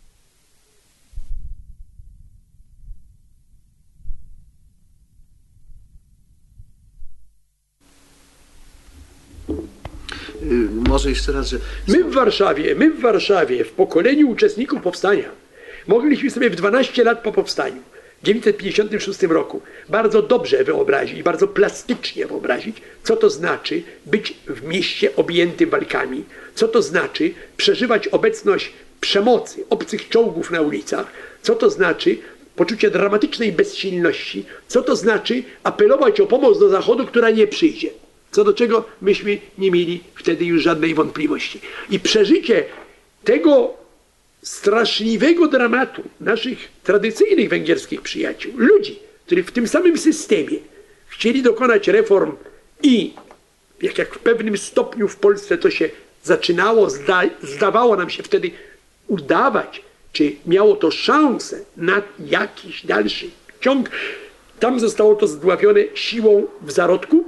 Może jeszcze raz, że... My w Warszawie, my w Warszawie, w pokoleniu uczestników powstania, mogliśmy sobie w dwanaście lat po powstaniu, w tysiąc dziewięćset pięćdziesiątym szóstym roku, bardzo dobrze wyobrazić, bardzo plastycznie wyobrazić, co to znaczy być w mieście objętym walkami, co to znaczy przeżywać obecność przemocy, obcych czołgów na ulicach, co to znaczy poczucie dramatycznej bezsilności, co to znaczy apelować o pomoc do Zachodu, która nie przyjdzie. Co do czego myśmy nie mieli wtedy już żadnej wątpliwości. I przeżycie tego straszliwego dramatu naszych tradycyjnych węgierskich przyjaciół, ludzi, którzy w tym samym systemie chcieli dokonać reform i jak, jak w pewnym stopniu w Polsce to się zaczynało, zda, zdawało nam się wtedy udawać, czy miało to szansę na jakiś dalszy ciąg, tam zostało to zdławione siłą w zarodku.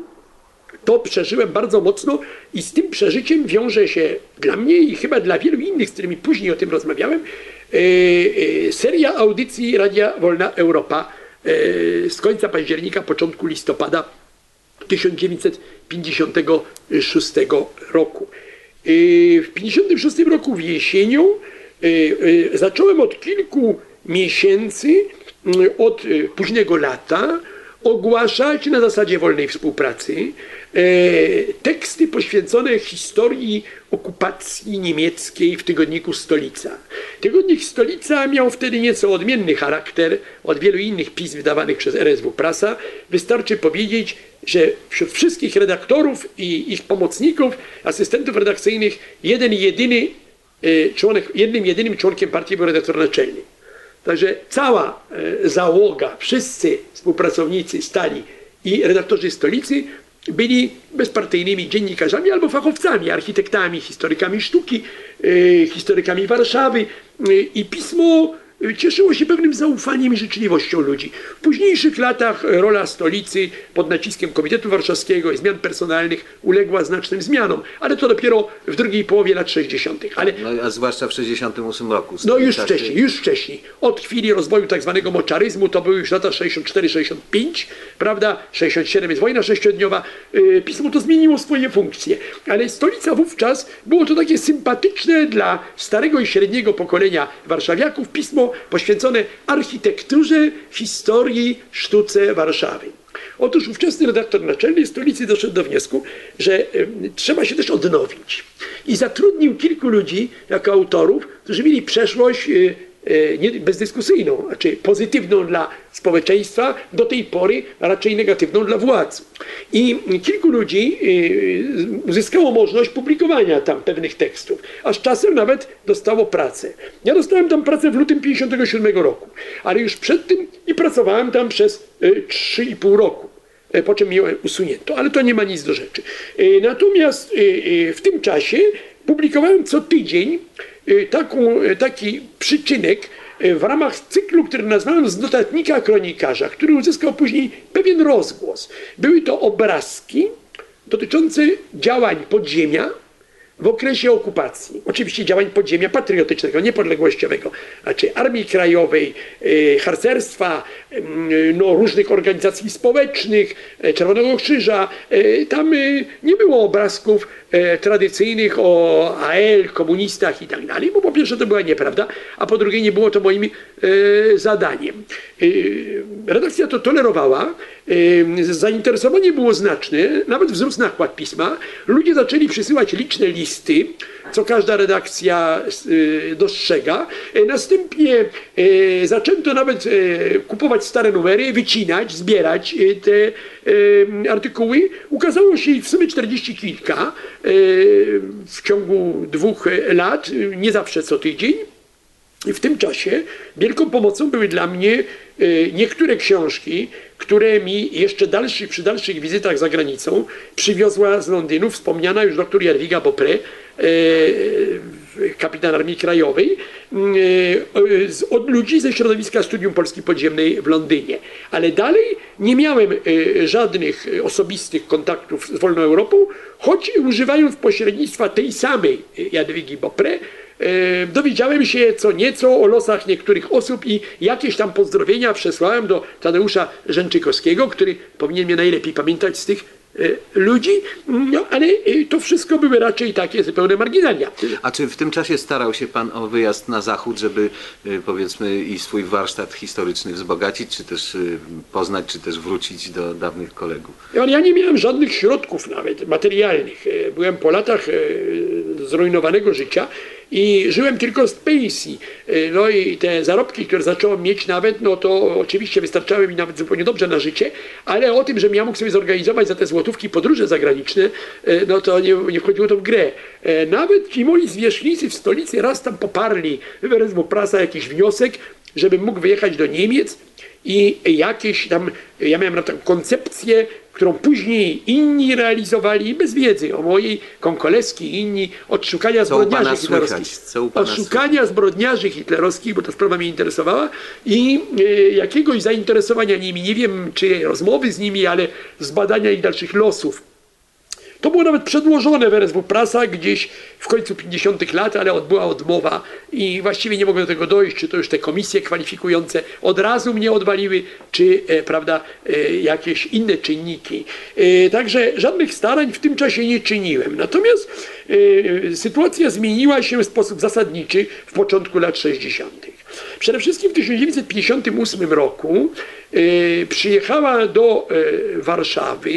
To przeżyłem bardzo mocno i z tym przeżyciem wiąże się dla mnie i chyba dla wielu innych, z którymi później o tym rozmawiałem, e, e, seria audycji Radia Wolna Europa e, z końca października, początku listopada tysiąc dziewięćset pięćdziesiątego szóstego roku. E, w tysiąc dziewięćset pięćdziesiątym szóstym roku w jesienią e, e, zacząłem od kilku miesięcy, od e, późnego lata, ogłaszać na zasadzie wolnej współpracy e, teksty poświęcone historii okupacji niemieckiej w tygodniku Stolica. Tygodnik Stolica miał wtedy nieco odmienny charakter od wielu innych pism wydawanych przez R S W Prasa. Wystarczy powiedzieć, że wśród wszystkich redaktorów i ich pomocników, asystentów redakcyjnych, jeden jedyny e, członek, jednym jedynym członkiem partii był redaktor naczelny. Także cała e, załoga, wszyscy współpracownicy stali i redaktorzy Stolicy byli bezpartyjnymi dziennikarzami albo fachowcami, architektami, historykami sztuki, e, historykami Warszawy e, i pismo cieszyło się pewnym zaufaniem i życzliwością ludzi. W późniejszych latach rola Stolicy pod naciskiem Komitetu Warszawskiego i zmian personalnych uległa znacznym zmianom, ale to dopiero w drugiej połowie lat sześćdziesiątych. Ale no, a zwłaszcza w sześćdziesiątym ósmym roku. No już wcześniej, już wcześniej. Od chwili rozwoju tak zwanego moczaryzmu, to były już lata sześćdziesiąt cztery sześćdziesiąt pięć, prawda? sześćdziesiąt siedem jest wojna sześciodniowa. Pismo to zmieniło swoje funkcje, ale Stolica wówczas było to takie sympatyczne dla starego i średniego pokolenia warszawiaków pismo poświęcone architekturze, historii, sztuce Warszawy. Otóż ówczesny redaktor naczelny Stolicy doszedł do wniosku, że y, trzeba się też odnowić. I zatrudnił kilku ludzi jako autorów, którzy mieli przeszłość y, nie, bezdyskusyjną, znaczy pozytywną dla społeczeństwa, do tej pory raczej negatywną dla władz. I kilku ludzi uzyskało możliwość publikowania tam pewnych tekstów, a z czasem nawet dostało pracę. Ja dostałem tam pracę w lutym pięćdziesiątego siódmego roku, ale już przed tym i pracowałem tam przez trzy i pół roku. Po czym mnie usunięto, ale to nie ma nic do rzeczy. Natomiast w tym czasie publikowałem co tydzień taką, taki przyczynek w ramach cyklu, który nazwałem Z notatnika kronikarza, który uzyskał później pewien rozgłos. Były to obrazki dotyczące działań podziemia w okresie okupacji. Oczywiście działań podziemia patriotycznego, niepodległościowego, znaczy Armii Krajowej, e, harcerstwa, e, no, różnych organizacji społecznych, e, Czerwonego Krzyża. E, tam e, nie było obrazków e, tradycyjnych o A L, komunistach i tak dalej, bo po pierwsze to była nieprawda, a po drugie nie było to moim e, zadaniem. E, redakcja to tolerowała, e, zainteresowanie było znaczne, nawet wzrósł nakład pisma, ludzie zaczęli przysyłać liczne listy, listy, co każda redakcja dostrzega. Następnie zaczęto nawet kupować stare numery, wycinać, zbierać te artykuły. Ukazało się ich w sumie czterdzieści kilka w ciągu dwóch lat, nie zawsze co tydzień. I w tym czasie wielką pomocą były dla mnie niektóre książki, które mi jeszcze dalszy, przy dalszych wizytach za granicą przywiozła z Londynu wspomniana już doktor Jadwiga Beaupré, kapitan Armii Krajowej, od ludzi ze środowiska Studium Polski Podziemnej w Londynie. Ale dalej nie miałem żadnych osobistych kontaktów z Wolną Europą, choć używając pośrednictwa tej samej Jadwigi Beaupré, dowiedziałem się co nieco o losach niektórych osób i jakieś tam pozdrowienia przesłałem do Tadeusza Rzęczykowskiego, który powinien mnie najlepiej pamiętać z tych ludzi, no, ale to wszystko były raczej takie zupełne marginalia. A czy w tym czasie starał się pan o wyjazd na zachód, żeby powiedzmy i swój warsztat historyczny wzbogacić, czy też poznać, czy też wrócić do dawnych kolegów? Ja nie miałem żadnych środków nawet materialnych. Byłem po latach zrujnowanego życia i żyłem tylko z pensji. No i te zarobki, które zacząłem mieć nawet, no to oczywiście wystarczały mi nawet zupełnie dobrze na życie, ale o tym, że ja mógł sobie zorganizować za te złotówki podróże zagraniczne, no to nie, nie wchodziło to w grę. Nawet ci moi zwierzchnicy w stolicy raz tam poparli w prasa jakiś wniosek, żebym mógł wyjechać do Niemiec i jakieś tam, ja miałem na taką koncepcję, którą później inni realizowali bez wiedzy o mojej, Konkoleski i inni, od szukania zbrodniarzy hitlerowskich. Od szukania zbrodniarzy hitlerowskich, bo ta sprawa mnie interesowała i e, jakiegoś zainteresowania nimi, nie wiem czy rozmowy z nimi, ale z badania ich dalszych losów. To było nawet przedłożone w R S W Prasa gdzieś w końcu pięćdziesiątych lat, ale była odmowa i właściwie nie mogłem do tego dojść, czy to już te komisje kwalifikujące od razu mnie odwaliły, czy e, prawda, e, jakieś inne czynniki. E, także żadnych starań w tym czasie nie czyniłem. Natomiast e, sytuacja zmieniła się w sposób zasadniczy w początku lat sześćdziesiątych. Przede wszystkim w tysiąc dziewięćset pięćdziesiątym ósmym roku e, przyjechała do e, Warszawy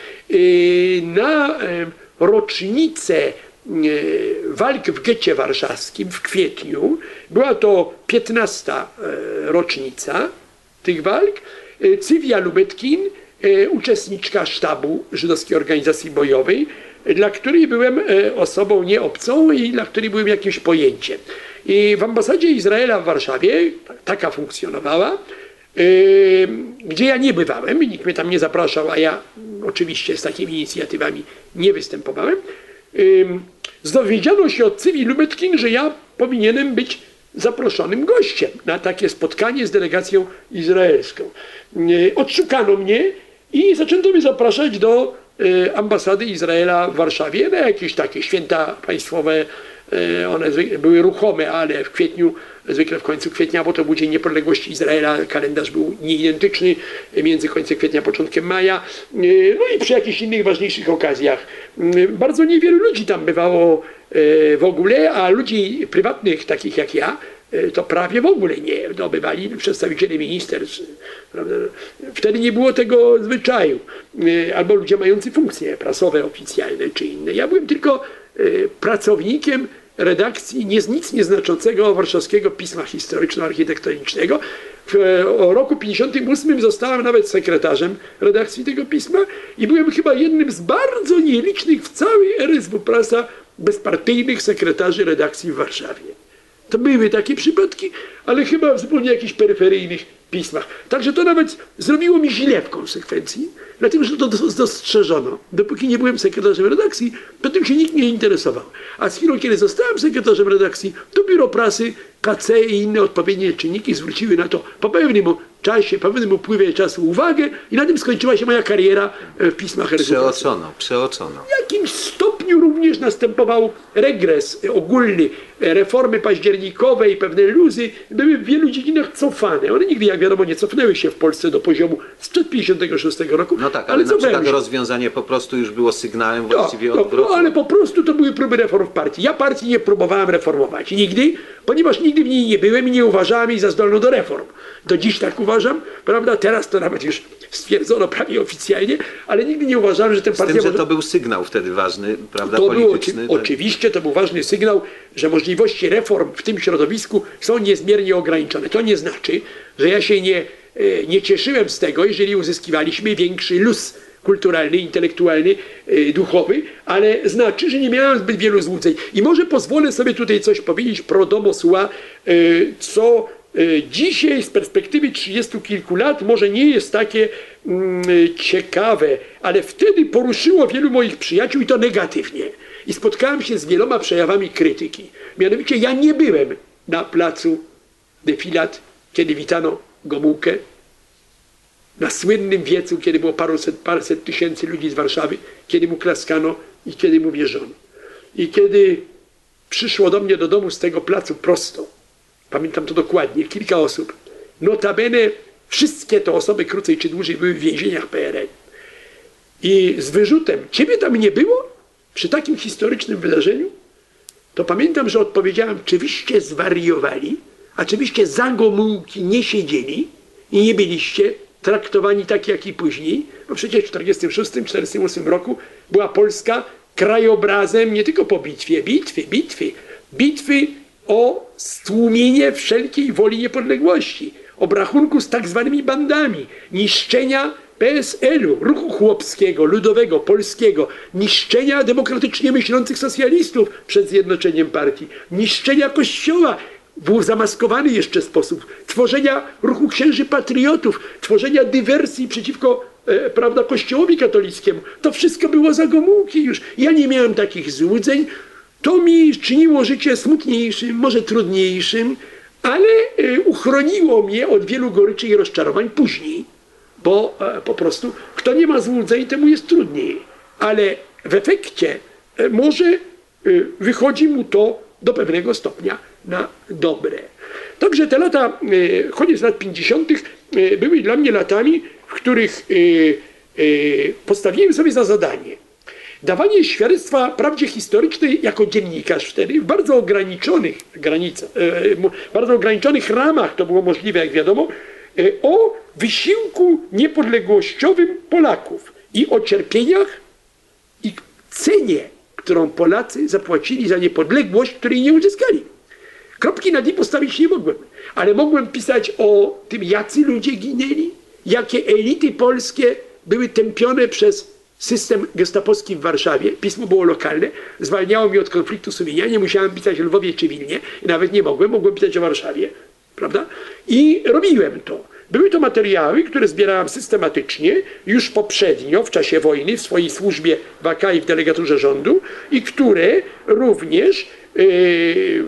na rocznicę walk w getcie warszawskim w kwietniu. Była to piętnasta rocznica tych walk. Cywia Lubetkin, uczestniczka sztabu Żydowskiej Organizacji Bojowej, dla której byłem osobą nieobcą i dla której byłem jakimś pojęciem. I w ambasadzie Izraela w Warszawie, taka funkcjonowała, gdzie ja nie bywałem, nikt mnie tam nie zapraszał, a ja oczywiście z takimi inicjatywami nie występowałem, dowiedziano się od Cywi Lubetkin, że ja powinienem być zaproszonym gościem na takie spotkanie z delegacją izraelską. Odszukano mnie i zaczęto mnie zapraszać do ambasady Izraela w Warszawie na jakieś takie święta państwowe. One były ruchome, ale w kwietniu, zwykle w końcu kwietnia, bo to był Dzień Niepodległości Izraela, kalendarz był nieidentyczny między końcem kwietnia a początkiem maja, no i przy jakichś innych ważniejszych okazjach. Bardzo niewielu ludzi tam bywało w ogóle, a ludzi prywatnych, takich jak ja, to prawie w ogóle nie. No, bywali przedstawiciele ministerstw. Prawda? Wtedy nie było tego zwyczaju. Albo ludzie mający funkcje prasowe, oficjalne czy inne. Ja byłem tylko pracownikiem redakcji nie, nic nieznaczącego warszawskiego pisma historyczno-architektonicznego. W o roku pięćdziesiątym ósmym zostałem nawet sekretarzem redakcji tego pisma i byłem chyba jednym z bardzo nielicznych w całej R S W Prasa bezpartyjnych sekretarzy redakcji w Warszawie. To były takie przypadki, ale chyba w zupełnie jakichś peryferyjnych pismach. Także to nawet zrobiło mi źle w konsekwencji, dlatego że to dostrzeżono. Dopóki nie byłem sekretarzem redakcji, to tym się nikt nie interesował. A z chwilą, kiedy zostałem sekretarzem redakcji, to biuro prasy, K C i inne odpowiednie czynniki zwróciły na to po pewnym czasie, po pewnym upływie czasu uwagę i na tym skończyła się moja kariera w pismach R S W. Przeoczono, przeoczono. W jakimś stopniu również następował regres ogólny, reformy październikowe i pewne luzy były w wielu dziedzinach cofane. One nigdy, jak wiadomo, nie cofnęły się w Polsce do poziomu sprzed pięćdziesiątego szóstego roku. No tak, ale, ale na przykład się. rozwiązanie po prostu już było sygnałem właściwie no, odwrotnym. No, ale po prostu to były próby reform w partii. Ja partii nie próbowałem reformować nigdy, ponieważ nigdy w niej nie byłem i nie uważałem jej za zdolną do reform. Do dziś tak uważam, prawda? Teraz to nawet już stwierdzono prawie oficjalnie, ale nigdy nie uważałem, że ten partia... Z tym, że może... to był sygnał wtedy ważny, prawda, to polityczny. Było, oczywiście to był ważny sygnał, że możliwości reform w tym środowisku są niezmiernie ograniczone. To nie znaczy, że ja się nie, nie cieszyłem z tego, jeżeli uzyskiwaliśmy większy luz kulturalny, intelektualny, duchowy, ale znaczy, że nie miałem zbyt wielu złudzeń. I może pozwolę sobie tutaj coś powiedzieć pro domo sua, co dzisiaj z perspektywy trzydziestu kilku lat może nie jest takie mm, ciekawe, ale wtedy poruszyło wielu moich przyjaciół i to negatywnie. I spotkałem się z wieloma przejawami krytyki. Mianowicie ja nie byłem na placu Defilat, kiedy witano Gomułkę, na słynnym wiecu, kiedy było paruset, paręset tysięcy ludzi z Warszawy, kiedy mu klaskano i kiedy mu wierzono. I kiedy przyszło do mnie do domu z tego placu prosto, pamiętam to dokładnie, kilka osób, notabene wszystkie te osoby krócej czy dłużej były w więzieniach P R L. I z wyrzutem, ciebie tam nie było przy takim historycznym wydarzeniu, to pamiętam, że odpowiedziałem, czy wyście zwariowali, a czy wyście za Gomułki nie siedzieli i nie byliście traktowani tak jak i później, bo przecież w czterdziestym szóstym czterdziestym ósmym roku była Polska krajobrazem nie tylko po bitwie, bitwy, bitwy, bitwy o stłumienie wszelkiej woli niepodległości, obrachunku z tak zwanymi bandami, niszczenia P S L-u, ruchu chłopskiego, ludowego, polskiego, niszczenia demokratycznie myślących socjalistów przed zjednoczeniem partii, niszczenia Kościoła, był zamaskowany jeszcze sposób, tworzenia ruchu księży patriotów, tworzenia dywersji przeciwko e, prawda, Kościołowi katolickiemu. To wszystko było za Gomułki już. Ja nie miałem takich złudzeń. To mi czyniło życie smutniejszym, może trudniejszym, ale e, uchroniło mnie od wielu goryczy i rozczarowań później. Bo e, po prostu kto nie ma złudzeń, temu jest trudniej. Ale w efekcie e, może e, wychodzi mu to do pewnego stopnia na dobre. Także te lata, e, koniec lat pięćdziesiątych e, były dla mnie latami, w których e, e, postawiłem sobie za zadanie dawanie świadectwa prawdzie historycznej jako dziennikarz wtedy w bardzo ograniczonych granicach, e, bardzo ograniczonych ramach to było możliwe, jak wiadomo, e, o wysiłku niepodległościowym Polaków i o cierpieniach i cenie, którą Polacy zapłacili za niepodległość, której nie uzyskali. Kropki nad i postawić nie mogłem, ale mogłem pisać o tym, jacy ludzie ginęli, jakie elity polskie były tępione przez system gestapowski w Warszawie. Pismo było lokalne, zwalniało mnie od konfliktu sumienia, nie musiałem pisać o Lwowie czy Wilnie, nawet nie mogłem, mogłem pisać o Warszawie, prawda? I robiłem to. Były to materiały, które zbierałem systematycznie już poprzednio, w czasie wojny, w swojej służbie w A K i w delegaturze rządu i które również yy,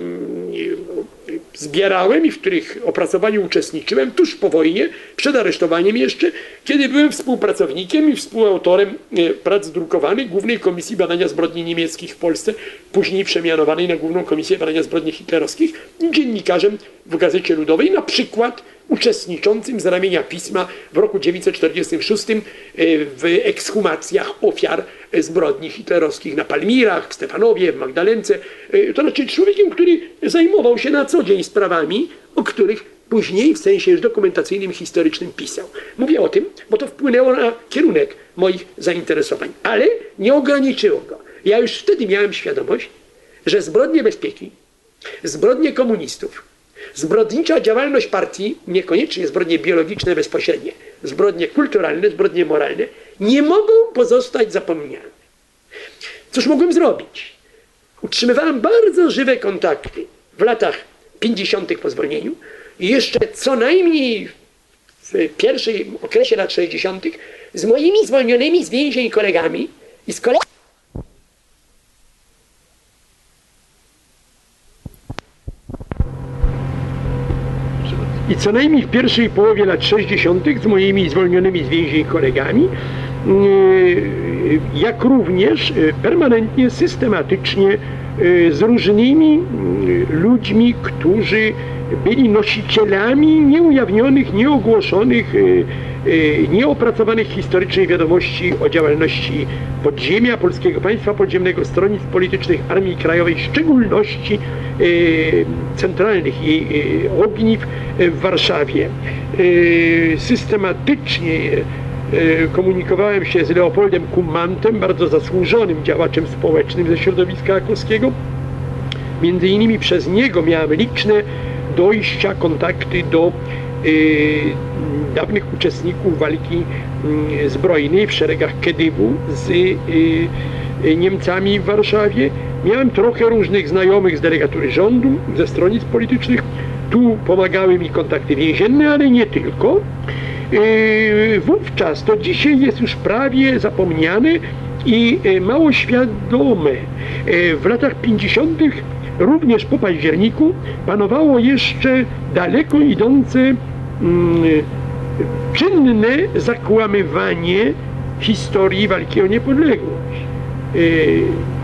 zbierałem i w których opracowaniu uczestniczyłem tuż po wojnie, przed aresztowaniem jeszcze, kiedy byłem współpracownikiem i współautorem prac drukowanych Głównej Komisji Badania Zbrodni Niemieckich w Polsce, później przemianowanej na Główną Komisję Badania Zbrodni Hitlerowskich, i dziennikarzem w Gazecie Ludowej, na przykład uczestniczącym z ramienia pisma w roku tysiąc dziewięćset czterdziestym szóstym w ekshumacjach ofiar zbrodni hitlerowskich na Palmirach, w Stefanowie, w Magdalence. To znaczy człowiekiem, który zajmował się na co dzień sprawami, o których później w sensie już dokumentacyjnym, historycznym pisał. Mówię o tym, bo to wpłynęło na kierunek moich zainteresowań, ale nie ograniczyło go. Ja już wtedy miałem świadomość, że zbrodnie bezpieki, zbrodnie komunistów, zbrodnicza działalność partii, niekoniecznie zbrodnie biologiczne bezpośrednie, zbrodnie kulturalne, zbrodnie moralne, nie mogą pozostać zapomniane. Cóż mogłem zrobić? Utrzymywałem bardzo żywe kontakty w latach pięćdziesiątych po zwolnieniu i jeszcze co najmniej w pierwszym okresie lat sześćdziesiątych z moimi zwolnionymi z więzień kolegami i z kolegami I co najmniej w pierwszej połowie lat sześćdziesiątych z moimi zwolnionymi z więzień kolegami, jak również permanentnie, systematycznie z różnymi ludźmi, którzy byli nosicielami nieujawnionych, nieogłoszonych, nieopracowanych historycznie wiadomości o działalności podziemia, Polskiego Państwa Podziemnego, stronnictw politycznych, Armii Krajowej, w szczególności centralnych jej ogniw w Warszawie. Systematycznie komunikowałem się z Leopoldem Kummantem, bardzo zasłużonym działaczem społecznym ze środowiska akowskiego. Między innymi przez niego miałem liczne dojścia, kontakty do y, dawnych uczestników walki y, zbrojnej w szeregach Kedywu z y, y, Niemcami w Warszawie. Miałem trochę różnych znajomych z delegatury rządu, ze stronnictw politycznych. Tu pomagały mi kontakty więzienne, ale nie tylko. Y, wówczas, to dzisiaj jest już prawie zapomniane i y, mało świadome. Y, w latach pięćdziesiątych również po październiku panowało jeszcze daleko idące mm, czynne zakłamywanie historii walki o niepodległość. Yy,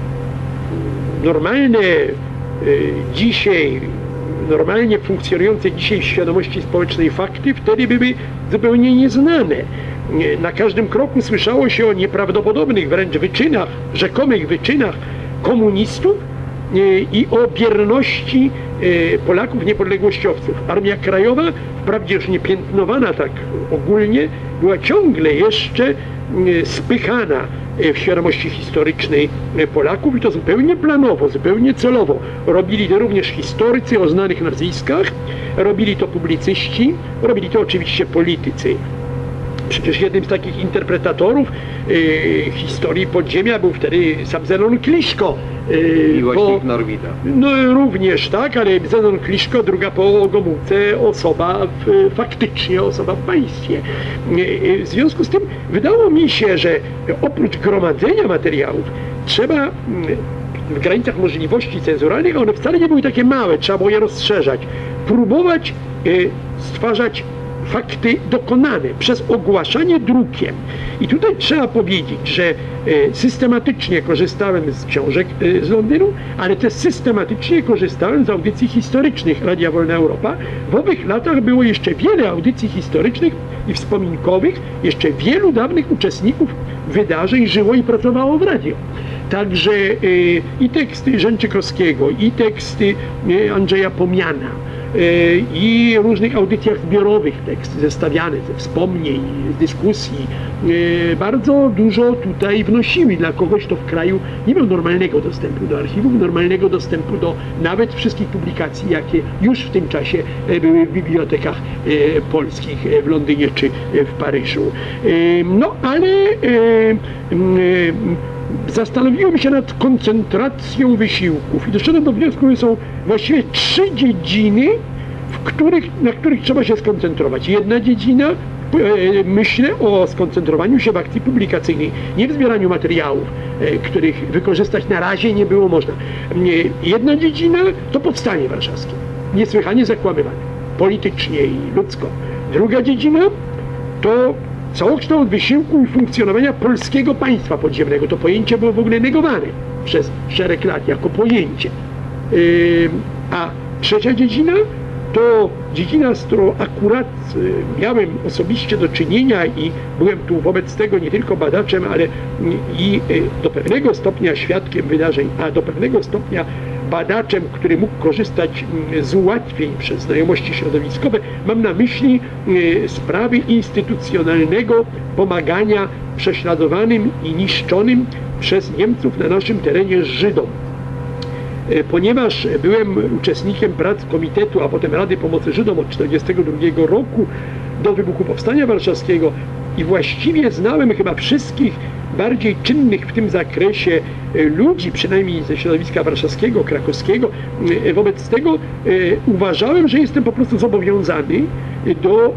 normalne yy, dzisiaj, normalnie funkcjonujące dzisiaj w świadomości społecznej fakty wtedy były zupełnie nieznane. Yy, na każdym kroku słyszało się o nieprawdopodobnych wręcz wyczynach, rzekomych wyczynach komunistów i o bierności Polaków niepodległościowców. Armia Krajowa, wprawdzie już nie piętnowana tak ogólnie, była ciągle jeszcze spychana w świadomości historycznej Polaków i to zupełnie planowo, zupełnie celowo. Robili to również historycy o znanych nazwiskach, robili to publicyści, robili to oczywiście politycy. Przecież jednym z takich interpretatorów y, historii podziemia był wtedy sam Zenon Kliszko. Y, Miłośnik po, Norwida. No również, tak, ale Zenon Kliszko, druga po Gomułce, osoba, w, faktycznie osoba w państwie. Y, w związku z tym wydało mi się, że oprócz gromadzenia materiałów trzeba y, w granicach możliwości cenzuralnych, a one wcale nie były takie małe, trzeba było je rozszerzać, próbować y, stwarzać fakty dokonane przez ogłaszanie drukiem. I tutaj trzeba powiedzieć, że systematycznie korzystałem z książek z Londynu, ale też systematycznie korzystałem z audycji historycznych Radia Wolna Europa. W owych latach było jeszcze wiele audycji historycznych i wspominkowych, jeszcze wielu dawnych uczestników wydarzeń żyło i pracowało w radio. Także i teksty Rzęczykowskiego, i teksty Andrzeja Pomiana, i różnych audycjach zbiorowych teksty zestawiane ze wspomnień, z dyskusji bardzo dużo tutaj wnosiły dla kogoś, kto w kraju nie miał normalnego dostępu do archiwów, normalnego dostępu do nawet wszystkich publikacji, jakie już w tym czasie były w bibliotekach polskich w Londynie czy w Paryżu. No ale zastanowiłem się nad koncentracją wysiłków i doszedłem do wniosku, że są właściwie trzy dziedziny, w których, na których trzeba się skoncentrować. Jedna dziedzina, myślę o skoncentrowaniu się w akcji publikacyjnej, nie w zbieraniu materiałów, których wykorzystać na razie nie było można. Jedna dziedzina to powstanie warszawskie, niesłychanie zakłamywane, politycznie i ludzko. Druga dziedzina to całokształt wysiłku i funkcjonowania Polskiego Państwa Podziemnego. To pojęcie było w ogóle negowane przez szereg lat jako pojęcie. Yy, a trzecia dziedzina to dziedzina, z którą akurat miałem osobiście do czynienia i byłem tu wobec tego nie tylko badaczem, ale i do pewnego stopnia świadkiem wydarzeń, a do pewnego stopnia badaczem, który mógł korzystać z ułatwień przez znajomości środowiskowe. Mam na myśli sprawy instytucjonalnego pomagania prześladowanym i niszczonym przez Niemców na naszym terenie Żydom. ponieważ byłem uczestnikiem prac Komitetu, a potem Rady Pomocy Żydom od tysiąc dziewięćset czterdziestego drugiego roku do wybuchu Powstania Warszawskiego i właściwie znałem chyba wszystkich bardziej czynnych w tym zakresie ludzi, przynajmniej ze środowiska warszawskiego, krakowskiego. Wobec tego uważałem, że jestem po prostu zobowiązany do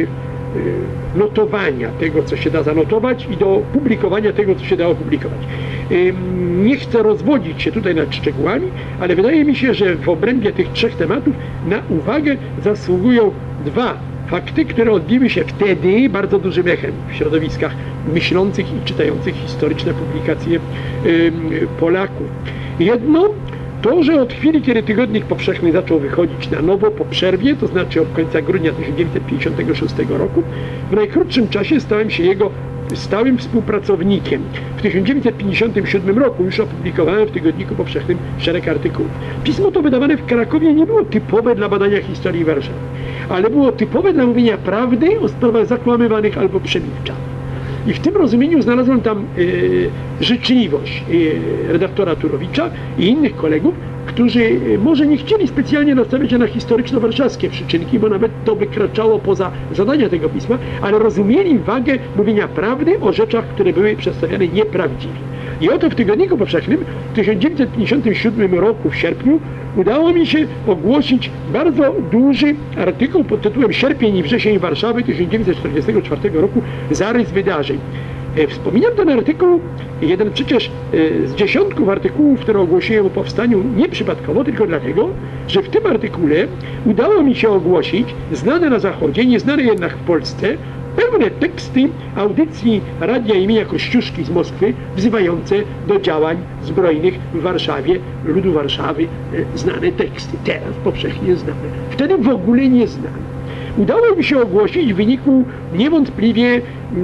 notowania tego, co się da zanotować i do publikowania tego, co się da opublikować. Nie chcę rozwodzić się tutaj nad szczegółami, ale wydaje mi się, że w obrębie tych trzech tematów na uwagę zasługują dwa fakty, które odbiły się wtedy bardzo dużym echem w środowiskach myślących i czytających historyczne publikacje Polaków. Jedno to, że od chwili, kiedy Tygodnik Powszechny zaczął wychodzić na nowo po przerwie, to znaczy od końca grudnia tysiąc dziewięćset pięćdziesiątego szóstego roku, w najkrótszym czasie stałem się jego stałym współpracownikiem. W tysiąc dziewięćset pięćdziesiątym siódmym roku już opublikowałem w Tygodniku Powszechnym szereg artykułów. Pismo to wydawane w Krakowie nie było typowe dla badania historii Warszawy, ale było typowe dla mówienia prawdy o sprawach zakłamywanych albo przemilczanych. I w tym rozumieniu znalazłem tam y, życzliwość y, redaktora Turowicza i innych kolegów, którzy y, może nie chcieli specjalnie nastawiać się na historyczno-warszawskie przyczynki, bo nawet to wykraczało poza zadania tego pisma, ale rozumieli wagę mówienia prawdy o rzeczach, które były przedstawiane nieprawdziwie. I oto w Tygodniku Powszechnym w tysiąc dziewięćset pięćdziesiątym siódmym roku w sierpniu udało mi się ogłosić bardzo duży artykuł pod tytułem Sierpień i wrzesień Warszawy tysiąc dziewięćset czterdziestego czwartego roku, zarys wydarzeń. Wspominam ten artykuł, jeden przecież z dziesiątków artykułów, które ogłosiłem o powstaniu nieprzypadkowo, tylko dlatego, że w tym artykule udało mi się ogłosić znane na Zachodzie, nieznane jednak w Polsce, pewne teksty audycji Radia imienia Kościuszki z Moskwy wzywające do działań zbrojnych w Warszawie, ludu Warszawy, znane teksty, teraz powszechnie znane, wtedy w ogóle nie znane. Udało mi się ogłosić w wyniku niewątpliwie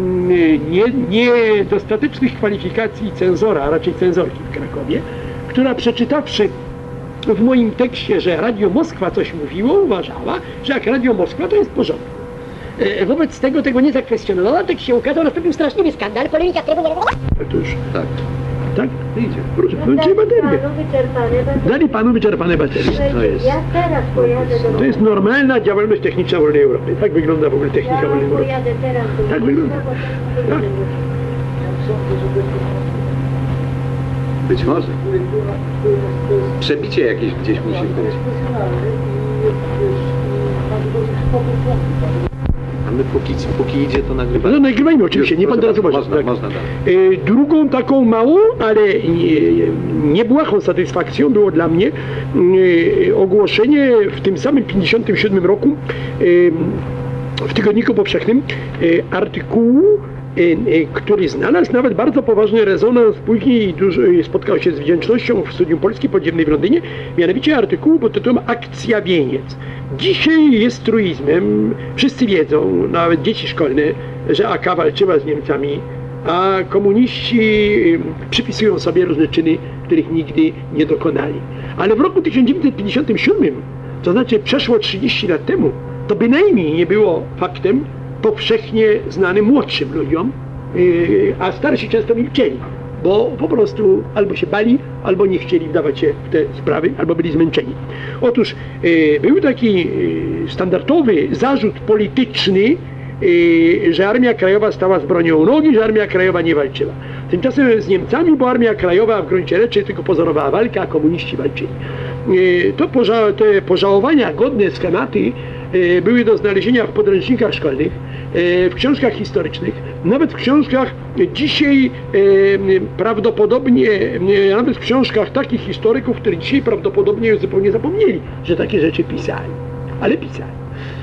niedostatecznych kwalifikacji cenzora, a raczej cenzorki w Krakowie, która przeczytawszy w moim tekście, że Radio Moskwa coś mówiło, uważała, że jak Radio Moskwa to jest w porządku. Wobec tego tego nie zakwestionowała, tak się ukazał, nastąpił straszliwy skandal, polemika, którego nie... To już... Tak. Tak? Idzie. Proszę, kończymy baterię. Dali panu wyczerpane baterie. To jest, Ja teraz pojadę do... To jest normalna działalność techniczna wolnej Europy. Tak wygląda w ogóle technika Ja wolnej Europy. pojadę teraz do... Tak wygląda. Tak. być może. Przebicie jakieś gdzieś musi być. A my póki, póki idzie, to nagrywamy. No nagrywajmy oczywiście, nie pan teraz zobaczy. Można, tak. można dalej. E, drugą taką małą, ale nie, niebłahą satysfakcją było dla mnie e, ogłoszenie w tym samym pięćdziesiątym siódmym roku e, w Tygodniku Powszechnym e, artykułu, który znalazł nawet bardzo poważny rezonans później i dużo, spotkał się z wdzięcznością w Studium Polski Podziemnej w Londynie, mianowicie artykułu pod tytułem Akcja Wieniec. Dzisiaj jest truizmem, wszyscy wiedzą, nawet dzieci szkolne, że A K walczyła z Niemcami, a komuniści przypisują sobie różne czyny, których nigdy nie dokonali. Ale w roku tysiąc dziewięćset pięćdziesiątym siódmym, to znaczy przeszło trzydzieści lat temu, to bynajmniej nie było faktem powszechnie znanym młodszym ludziom, yy, a starsi często milczeli, bo po prostu albo się bali, albo nie chcieli wdawać się w te sprawy, albo byli zmęczeni. Otóż yy, był taki yy, standardowy zarzut polityczny, yy, że Armia Krajowa stała z bronią u nogi, że Armia Krajowa nie walczyła. Tymczasem z Niemcami, bo Armia Krajowa w gruncie rzeczy tylko pozorowała walkę, a komuniści walczyli. Yy, to poża te pożałowania godne schematy były do znalezienia w podręcznikach szkolnych, w książkach historycznych, nawet w książkach dzisiaj prawdopodobnie, nawet w książkach takich historyków, którzy dzisiaj prawdopodobnie już zupełnie zapomnieli, że takie rzeczy pisali, ale pisali.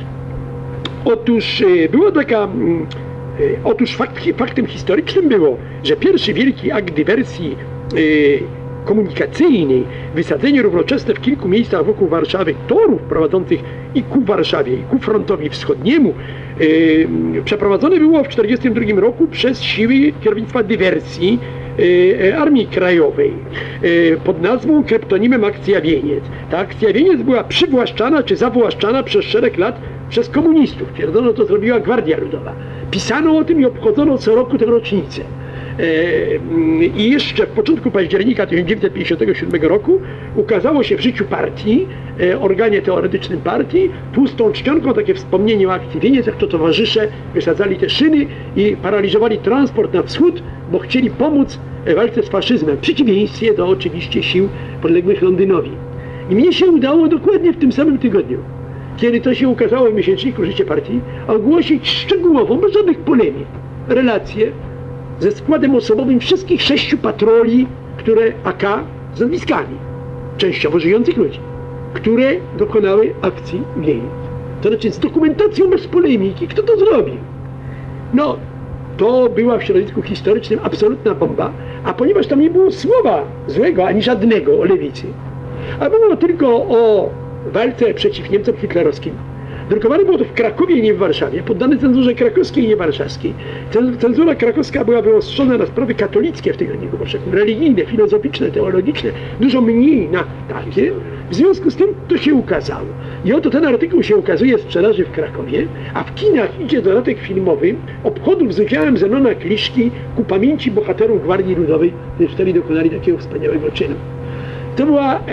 Otóż była taka, otóż fakt, faktem historycznym było, że pierwszy wielki akt dywersji komunikacyjnej, wysadzenie równoczesne w kilku miejscach wokół Warszawy torów prowadzących i ku Warszawie, i ku frontowi wschodniemu, yy, przeprowadzone było w tysiąc dziewięćset czterdziestym drugim roku przez siły kierownictwa dywersji yy, Armii Krajowej yy, pod nazwą, kryptonimem Akcja Wieniec. Ta Akcja Wieniec była przywłaszczana czy zawłaszczana przez szereg lat przez komunistów. Twierdzono, to zrobiła Gwardia Ludowa. Pisano o tym i obchodzono co roku tę rocznicę. I jeszcze w początku października tysiąc dziewięćset pięćdziesiątego siódmego roku ukazało się w życiu partii, organie teoretycznym partii, tłustą czcionką takie wspomnienie o akcji Wieniec, jak to towarzysze wysadzali te szyny i paraliżowali transport na wschód, bo chcieli pomóc w walce z faszyzmem, w przeciwieństwie do oczywiście sił podległych Londynowi. I mnie się udało dokładnie w tym samym tygodniu, kiedy to się ukazało w miesięczniku Życie Partii, ogłosić szczegółowo, bez żadnych polemik, relacje ze składem osobowym wszystkich sześciu patroli, które A K z nazwiskami, częściowo żyjących ludzi, które dokonały akcji Wieniec. To znaczy z dokumentacją bez polemiki, kto to zrobił. No, to była w środowisku historycznym absolutna bomba, a ponieważ tam nie było słowa złego, ani żadnego o lewicy, a było tylko o walce przeciw Niemcom hitlerowskim. Drukowane było to w Krakowie, nie w Warszawie, poddane cenzurze krakowskiej, nie warszawskiej. Cenzura krakowska była wyostrzona na sprawy katolickie w tygodniku powszechnym, religijne, filozoficzne, teologiczne, dużo mniej na takie. W związku z tym to się ukazało. I oto ten artykuł się ukazuje w sprzedaży w Krakowie, a w kinach idzie dodatek filmowy obchodów z udziałem Zenona Kliszki ku pamięci bohaterów Gwardii Ludowej, którzy wtedy dokonali takiego wspaniałego czynu. To była e, e,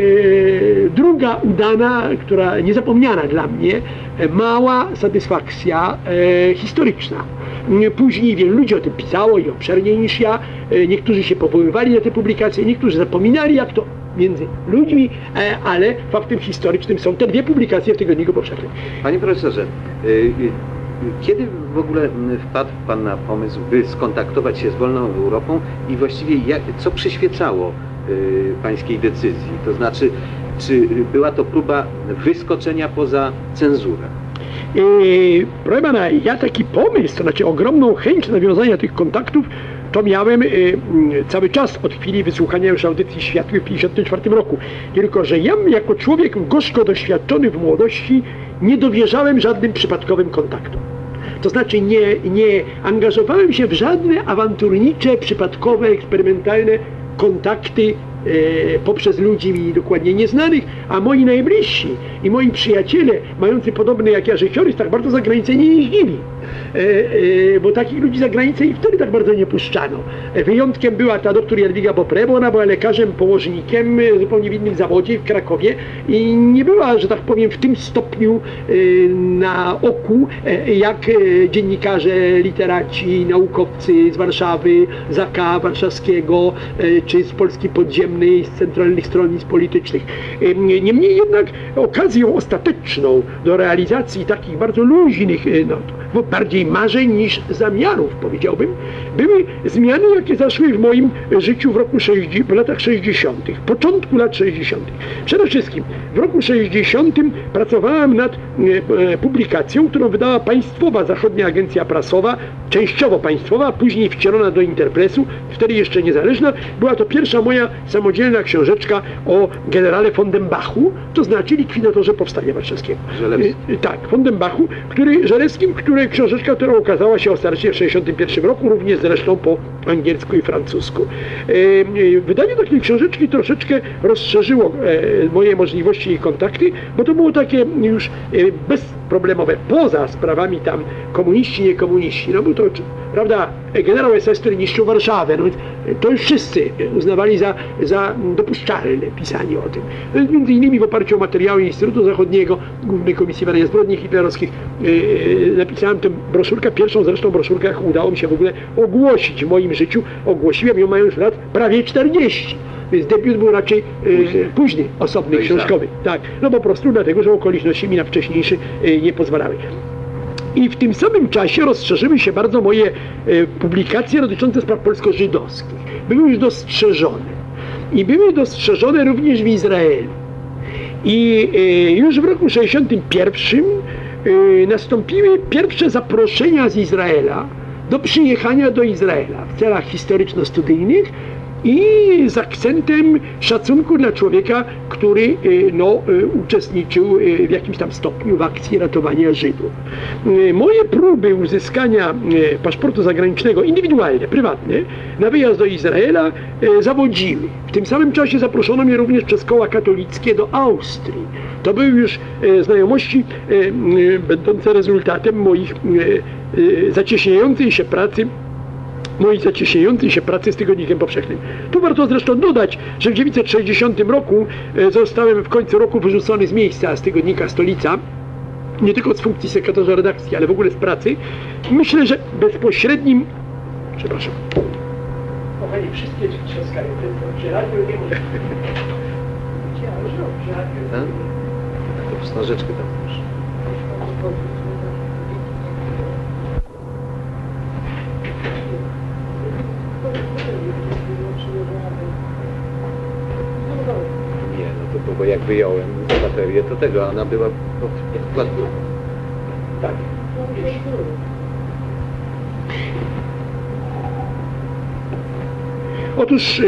druga udana, która niezapomniana dla mnie, e, mała satysfakcja e, historyczna. Później wielu ludzi o tym pisało i obszerniej niż ja. E, niektórzy się powoływali na te publikacje, niektórzy zapominali, jak to między ludźmi, e, ale faktem historycznym są te dwie publikacje w Tygodniku Powszechnym. Panie profesorze, y, y, kiedy w ogóle wpadł Pan na pomysł, by skontaktować się z wolną Europą i właściwie jak, co przyświecało pańskiej decyzji? To znaczy, czy była to próba wyskoczenia poza cenzurę? Yy, proszę pana, ja taki pomysł, to znaczy ogromną chęć nawiązania tych kontaktów, to miałem yy, cały czas od chwili wysłuchania już audycji Światły w tysiąc dziewięćset pięćdziesiątym czwartym roku. Tylko że ja jako człowiek gorzko doświadczony w młodości nie dowierzałem żadnym przypadkowym kontaktom. To znaczy nie, nie angażowałem się w żadne awanturnicze, przypadkowe, eksperymentalne kontakty e, poprzez ludzi mi dokładnie nieznanych, a moi najbliżsi i moi przyjaciele, mający podobny jak ja życiorys, tak bardzo za granicę nie jeździli. E, e, bo takich ludzi za granicę i wtedy tak bardzo nie puszczano. E, wyjątkiem była ta doktor Jadwiga Bopré, bo ona była lekarzem, położnikiem, e, zupełnie w innym zawodzie w Krakowie i nie była, że tak powiem, w tym stopniu e, na oku, e, jak e, dziennikarze, literaci, naukowcy z Warszawy, z A K warszawskiego, e, czy z Polski Podziemnej, z centralnych stronnictw politycznych. E, niemniej jednak okazją ostateczną do realizacji takich bardzo luźnych, e, no, bardziej marzeń niż zamiarów, powiedziałbym, były zmiany, jakie zaszły w moim życiu w roku w latach sześćdziesiątych, początku lat sześćdziesiątych. Przede wszystkim w roku sześćdziesiątym pracowałem nad e, publikacją, którą wydała Państwowa Zachodnia Agencja Prasowa, częściowo państwowa, później wcielona do Interpresu, wtedy jeszcze niezależna. Była to pierwsza moja samodzielna książeczka o generale von dem Bachu, to znaczy likwidatorze Powstania Warszawskiego. E, tak, von dem Bachu, który Żelewskim, który książeczka, która ukazała się ostatecznie w sześćdziesiątym pierwszym roku, również zresztą po angielsku i francusku. Wydanie takiej książeczki troszeczkę rozszerzyło moje możliwości i kontakty, bo to było takie już bezproblemowe, poza sprawami tam komuniści, nie komuniści. No bo to, prawda, generał S S, który niszczył Warszawę, no, to już wszyscy uznawali za, za dopuszczalne pisanie o tym. Między innymi w oparciu o materiały Instytutu Zachodniego, Głównej Komisji Badania Zbrodni hitlerowskich, napisałem tę broszurkę, pierwszą zresztą broszurkę, jaką udało mi się w ogóle ogłosić w moim życiu. Ogłosiłem ją mając lat prawie czterdzieści. Więc debiut był raczej późny, e, późny osobny, książkowy. Tak, no po prostu dlatego, że okoliczności mi na wcześniejszy e, nie pozwalały. I w tym samym czasie rozszerzyły się bardzo moje e, publikacje dotyczące spraw polsko-żydowskich. Były już dostrzeżone. I były dostrzeżone również w Izraelu. I e, już w roku sześćdziesiątym pierwszym e, nastąpiły pierwsze zaproszenia z Izraela do przyjechania do Izraela w celach historyczno-studyjnych i z akcentem szacunku dla człowieka, który no, uczestniczył w jakimś tam stopniu w akcji ratowania Żydów. Moje próby uzyskania paszportu zagranicznego, indywidualne, prywatne, na wyjazd do Izraela zawodziły. W tym samym czasie zaproszono mnie również przez koła katolickie do Austrii. To były już znajomości będące rezultatem moich zacieśniającej się pracy mojej zacieśniającej się pracy z Tygodnikiem Powszechnym. Tu warto zresztą dodać, że w tysiąc dziewięćset sześćdziesiątym roku e, zostałem w końcu roku wyrzucony z miejsca z Tygodnika Stolica, nie tylko z funkcji sekretarza redakcji, ale w ogóle z pracy. Myślę, że bezpośrednim... Przepraszam. Kochani, wszystkie trzaskają. Przy radio nie może... To wstążeczkę tam proszę. Nie, no to bo jak wyjąłem baterię, to tego, ona była pod wkładką. Tak. Otóż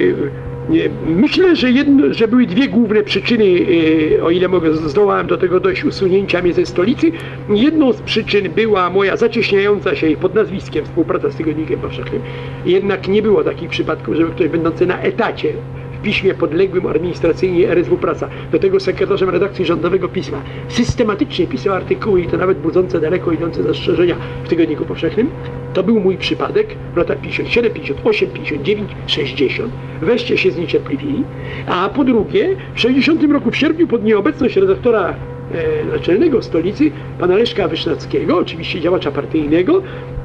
e, myślę, że, jedno, że były dwie główne przyczyny, e, o ile mogę, zdołałem do tego dojść, usunięcia mnie ze stolicy. Jedną z przyczyn była moja zacieśniająca się pod nazwiskiem współpraca z Tygodnikiem Powszechnym. Jednak nie było takich przypadków, żeby ktoś będący na etacie w piśmie podległym administracyjnie R S W Praca, do tego sekretarzem redakcji rządowego pisma, systematycznie pisał artykuły i to nawet budzące daleko idące zastrzeżenia w Tygodniku Powszechnym. To był mój przypadek w latach pięćdziesiąt siedem, pięćdziesiąt osiem, pięćdziesiąt dziewięć, sześćdziesiąt. Weźcie się zniecierpliwili. A po drugie, w sześćdziesiątym roku w sierpniu pod nieobecność redaktora e, naczelnego Stolicy, pana Leszka Wysznackiego, oczywiście działacza partyjnego,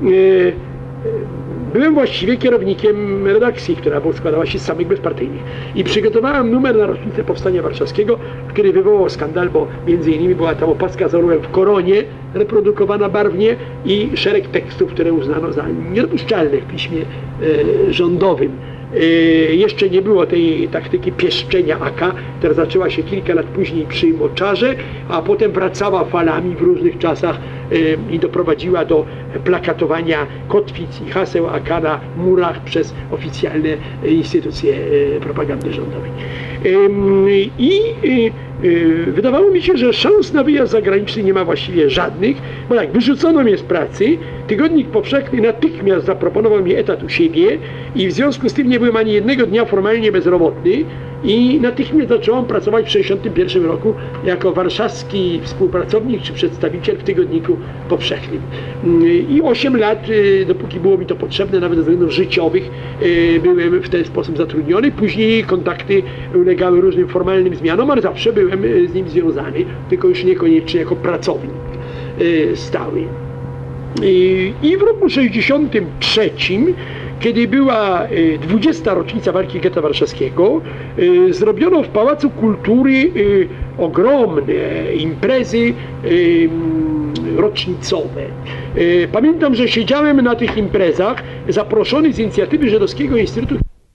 e, byłem właściwie kierownikiem redakcji, która składała się z samych bezpartyjnych. I przygotowałem numer na rocznicę Powstania Warszawskiego, który wywołał skandal, bo między innymi była tam opaska z orłem w koronie, reprodukowana barwnie i szereg tekstów, które uznano za niedopuszczalne w piśmie e, rządowym. E, jeszcze nie było tej taktyki pieszczenia A K, która zaczęła się kilka lat później przy Moczarze, a potem wracała falami w różnych czasach e, i doprowadziła do plakatowania kotwic i haseł A K na murach przez oficjalne instytucje e, propagandy rządowej. E, I e, wydawało mi się, że szans na wyjazd zagraniczny nie ma właściwie żadnych, bo jak wyrzucono mnie z pracy, Tygodnik Powszechny natychmiast zaproponował mi etat u siebie i w związku z tym nie byłem ani jednego dnia formalnie bezrobotny i natychmiast zacząłem pracować w tysiąc dziewięćset sześćdziesiątym pierwszym roku jako warszawski współpracownik czy przedstawiciel w Tygodniku Powszechnym. I osiem lat, dopóki było mi to potrzebne, nawet ze względów życiowych, byłem w ten sposób zatrudniony. Później kontakty ulegały różnym formalnym zmianom, ale zawsze byłem z nim związany, tylko już niekoniecznie jako pracownik stały. I w roku sześćdziesiątym trzecim, kiedy była dwudziesta rocznica walki getta warszawskiego, zrobiono w Pałacu Kultury ogromne imprezy rocznicowe. Pamiętam, że siedziałem na tych imprezach zaproszony z inicjatywy Żydowskiego Instytutu.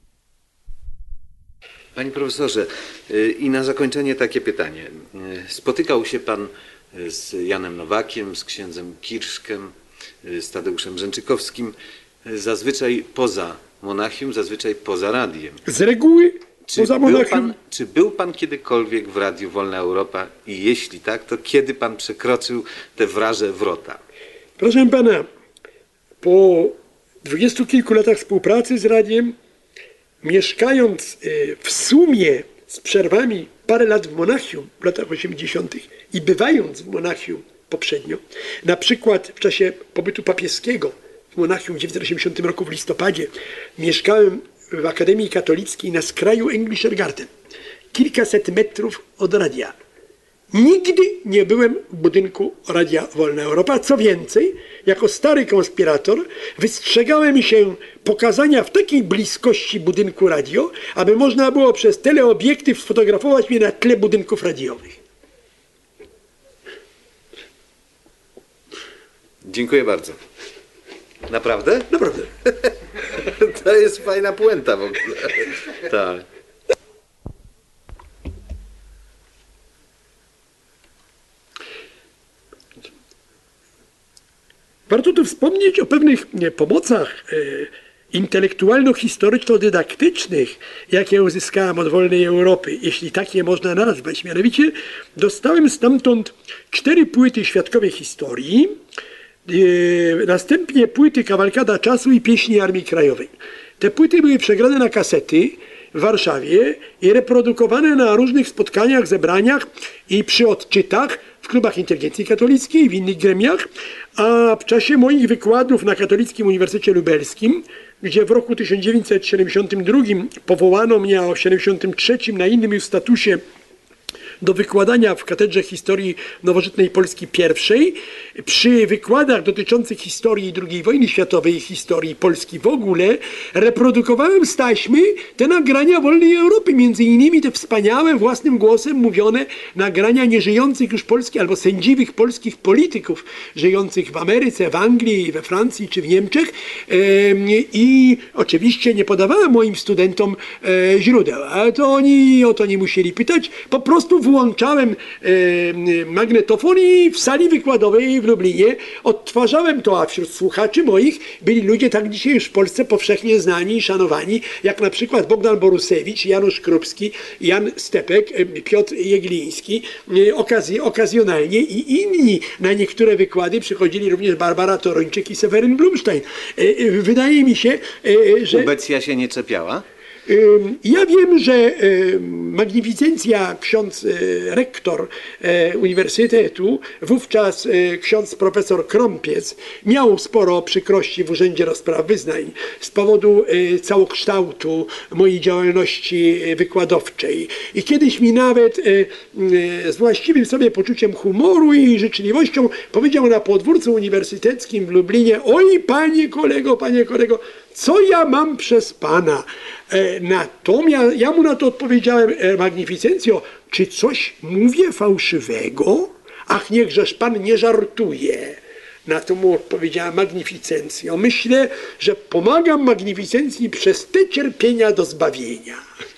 Panie profesorze, i na zakończenie takie pytanie. Spotykał się pan z Janem Nowakiem, z księdzem Kirszkiem, z Tadeuszem Brzęczykowskim, zazwyczaj poza Monachium, zazwyczaj poza radiem. Z reguły czy poza był Monachium. pan, czy był pan kiedykolwiek w Radiu Wolna Europa i jeśli tak, to kiedy pan przekroczył te wraże wrota? Proszę pana, po dwudziestu kilku latach współpracy z radiem, mieszkając w sumie z przerwami parę lat w Monachium w latach osiemdziesiątych i bywając w Monachium poprzednio, na przykład w czasie pobytu papieskiego w Monachium w tysiąc dziewięćset osiemdziesiątym roku w listopadzie, mieszkałem w Akademii Katolickiej na skraju Englischer Garten, kilkaset metrów od radia. Nigdy nie byłem w budynku Radia Wolna Europa. Co więcej, jako stary konspirator wystrzegałem się pokazania w takiej bliskości budynku radio, aby można było przez teleobiektyw sfotografować mnie na tle budynków radiowych. Dziękuję bardzo. Naprawdę? Naprawdę. To jest fajna puenta w ogóle. Tak. Warto tu wspomnieć o pewnych pomocach e, intelektualno-historyczno-dydaktycznych, jakie uzyskałem od Wolnej Europy, jeśli tak je można nazwać. Mianowicie dostałem stamtąd cztery płyty Świadkowie Historii, e, następnie płyty Kawalkada Czasu i Pieśni Armii Krajowej. Te płyty były przegrane na kasety w Warszawie i reprodukowane na różnych spotkaniach, zebraniach i przy odczytach w klubach inteligencji katolickiej, w innych gremiach, a w czasie moich wykładów na Katolickim Uniwersytecie Lubelskim, gdzie w roku tysiąc dziewięćset siedemdziesiątym drugim powołano mnie, a w tysiąc dziewięćset siedemdziesiątym trzecim na innym już statusie do wykładania w Katedrze Historii Nowożytnej Polski pierwszej. Przy wykładach dotyczących historii drugiej wojny światowej i historii Polski w ogóle reprodukowałem z taśmy te nagrania wolnej Europy, między innymi te wspaniałe, własnym głosem mówione nagrania nieżyjących już polskich albo sędziwych polskich polityków żyjących w Ameryce, w Anglii, we Francji czy w Niemczech. I oczywiście nie podawałem moim studentom źródeł, ale to oni o to nie musieli pytać. Po prostu włączałem e, magnetofon i w sali wykładowej w Lublinie odtwarzałem to, a wśród słuchaczy moich byli ludzie tak dzisiaj już w Polsce powszechnie znani i szanowani, jak na przykład Bogdan Borusewicz, Janusz Krupski, Jan Stepek, e, Piotr Jegliński, e, okazji, okazjonalnie i inni. Na niektóre wykłady przychodzili również Barbara Torończyk i Seweryn Blumstein. E, e, wydaje mi się, e, że... Ubecja się nie czepiała? Ja wiem, że magnificencja ksiądz rektor uniwersytetu, wówczas ksiądz profesor Krąpiec, miał sporo przykrości w Urzędzie Rozpraw Wyznań z powodu całokształtu mojej działalności wykładowczej. I kiedyś mi nawet z właściwym sobie poczuciem humoru i życzliwością powiedział na podwórcu uniwersyteckim w Lublinie: oj, panie kolego, panie kolego, co ja mam przez pana? E, natomiast ja mu na to odpowiedziałem: e, magnificencjo, czy coś mówię fałszywego? Ach, niechżeż pan nie żartuje. Na to mu odpowiedziałem: magnificencjo, myślę, że pomagam magnificencji przez te cierpienia do zbawienia.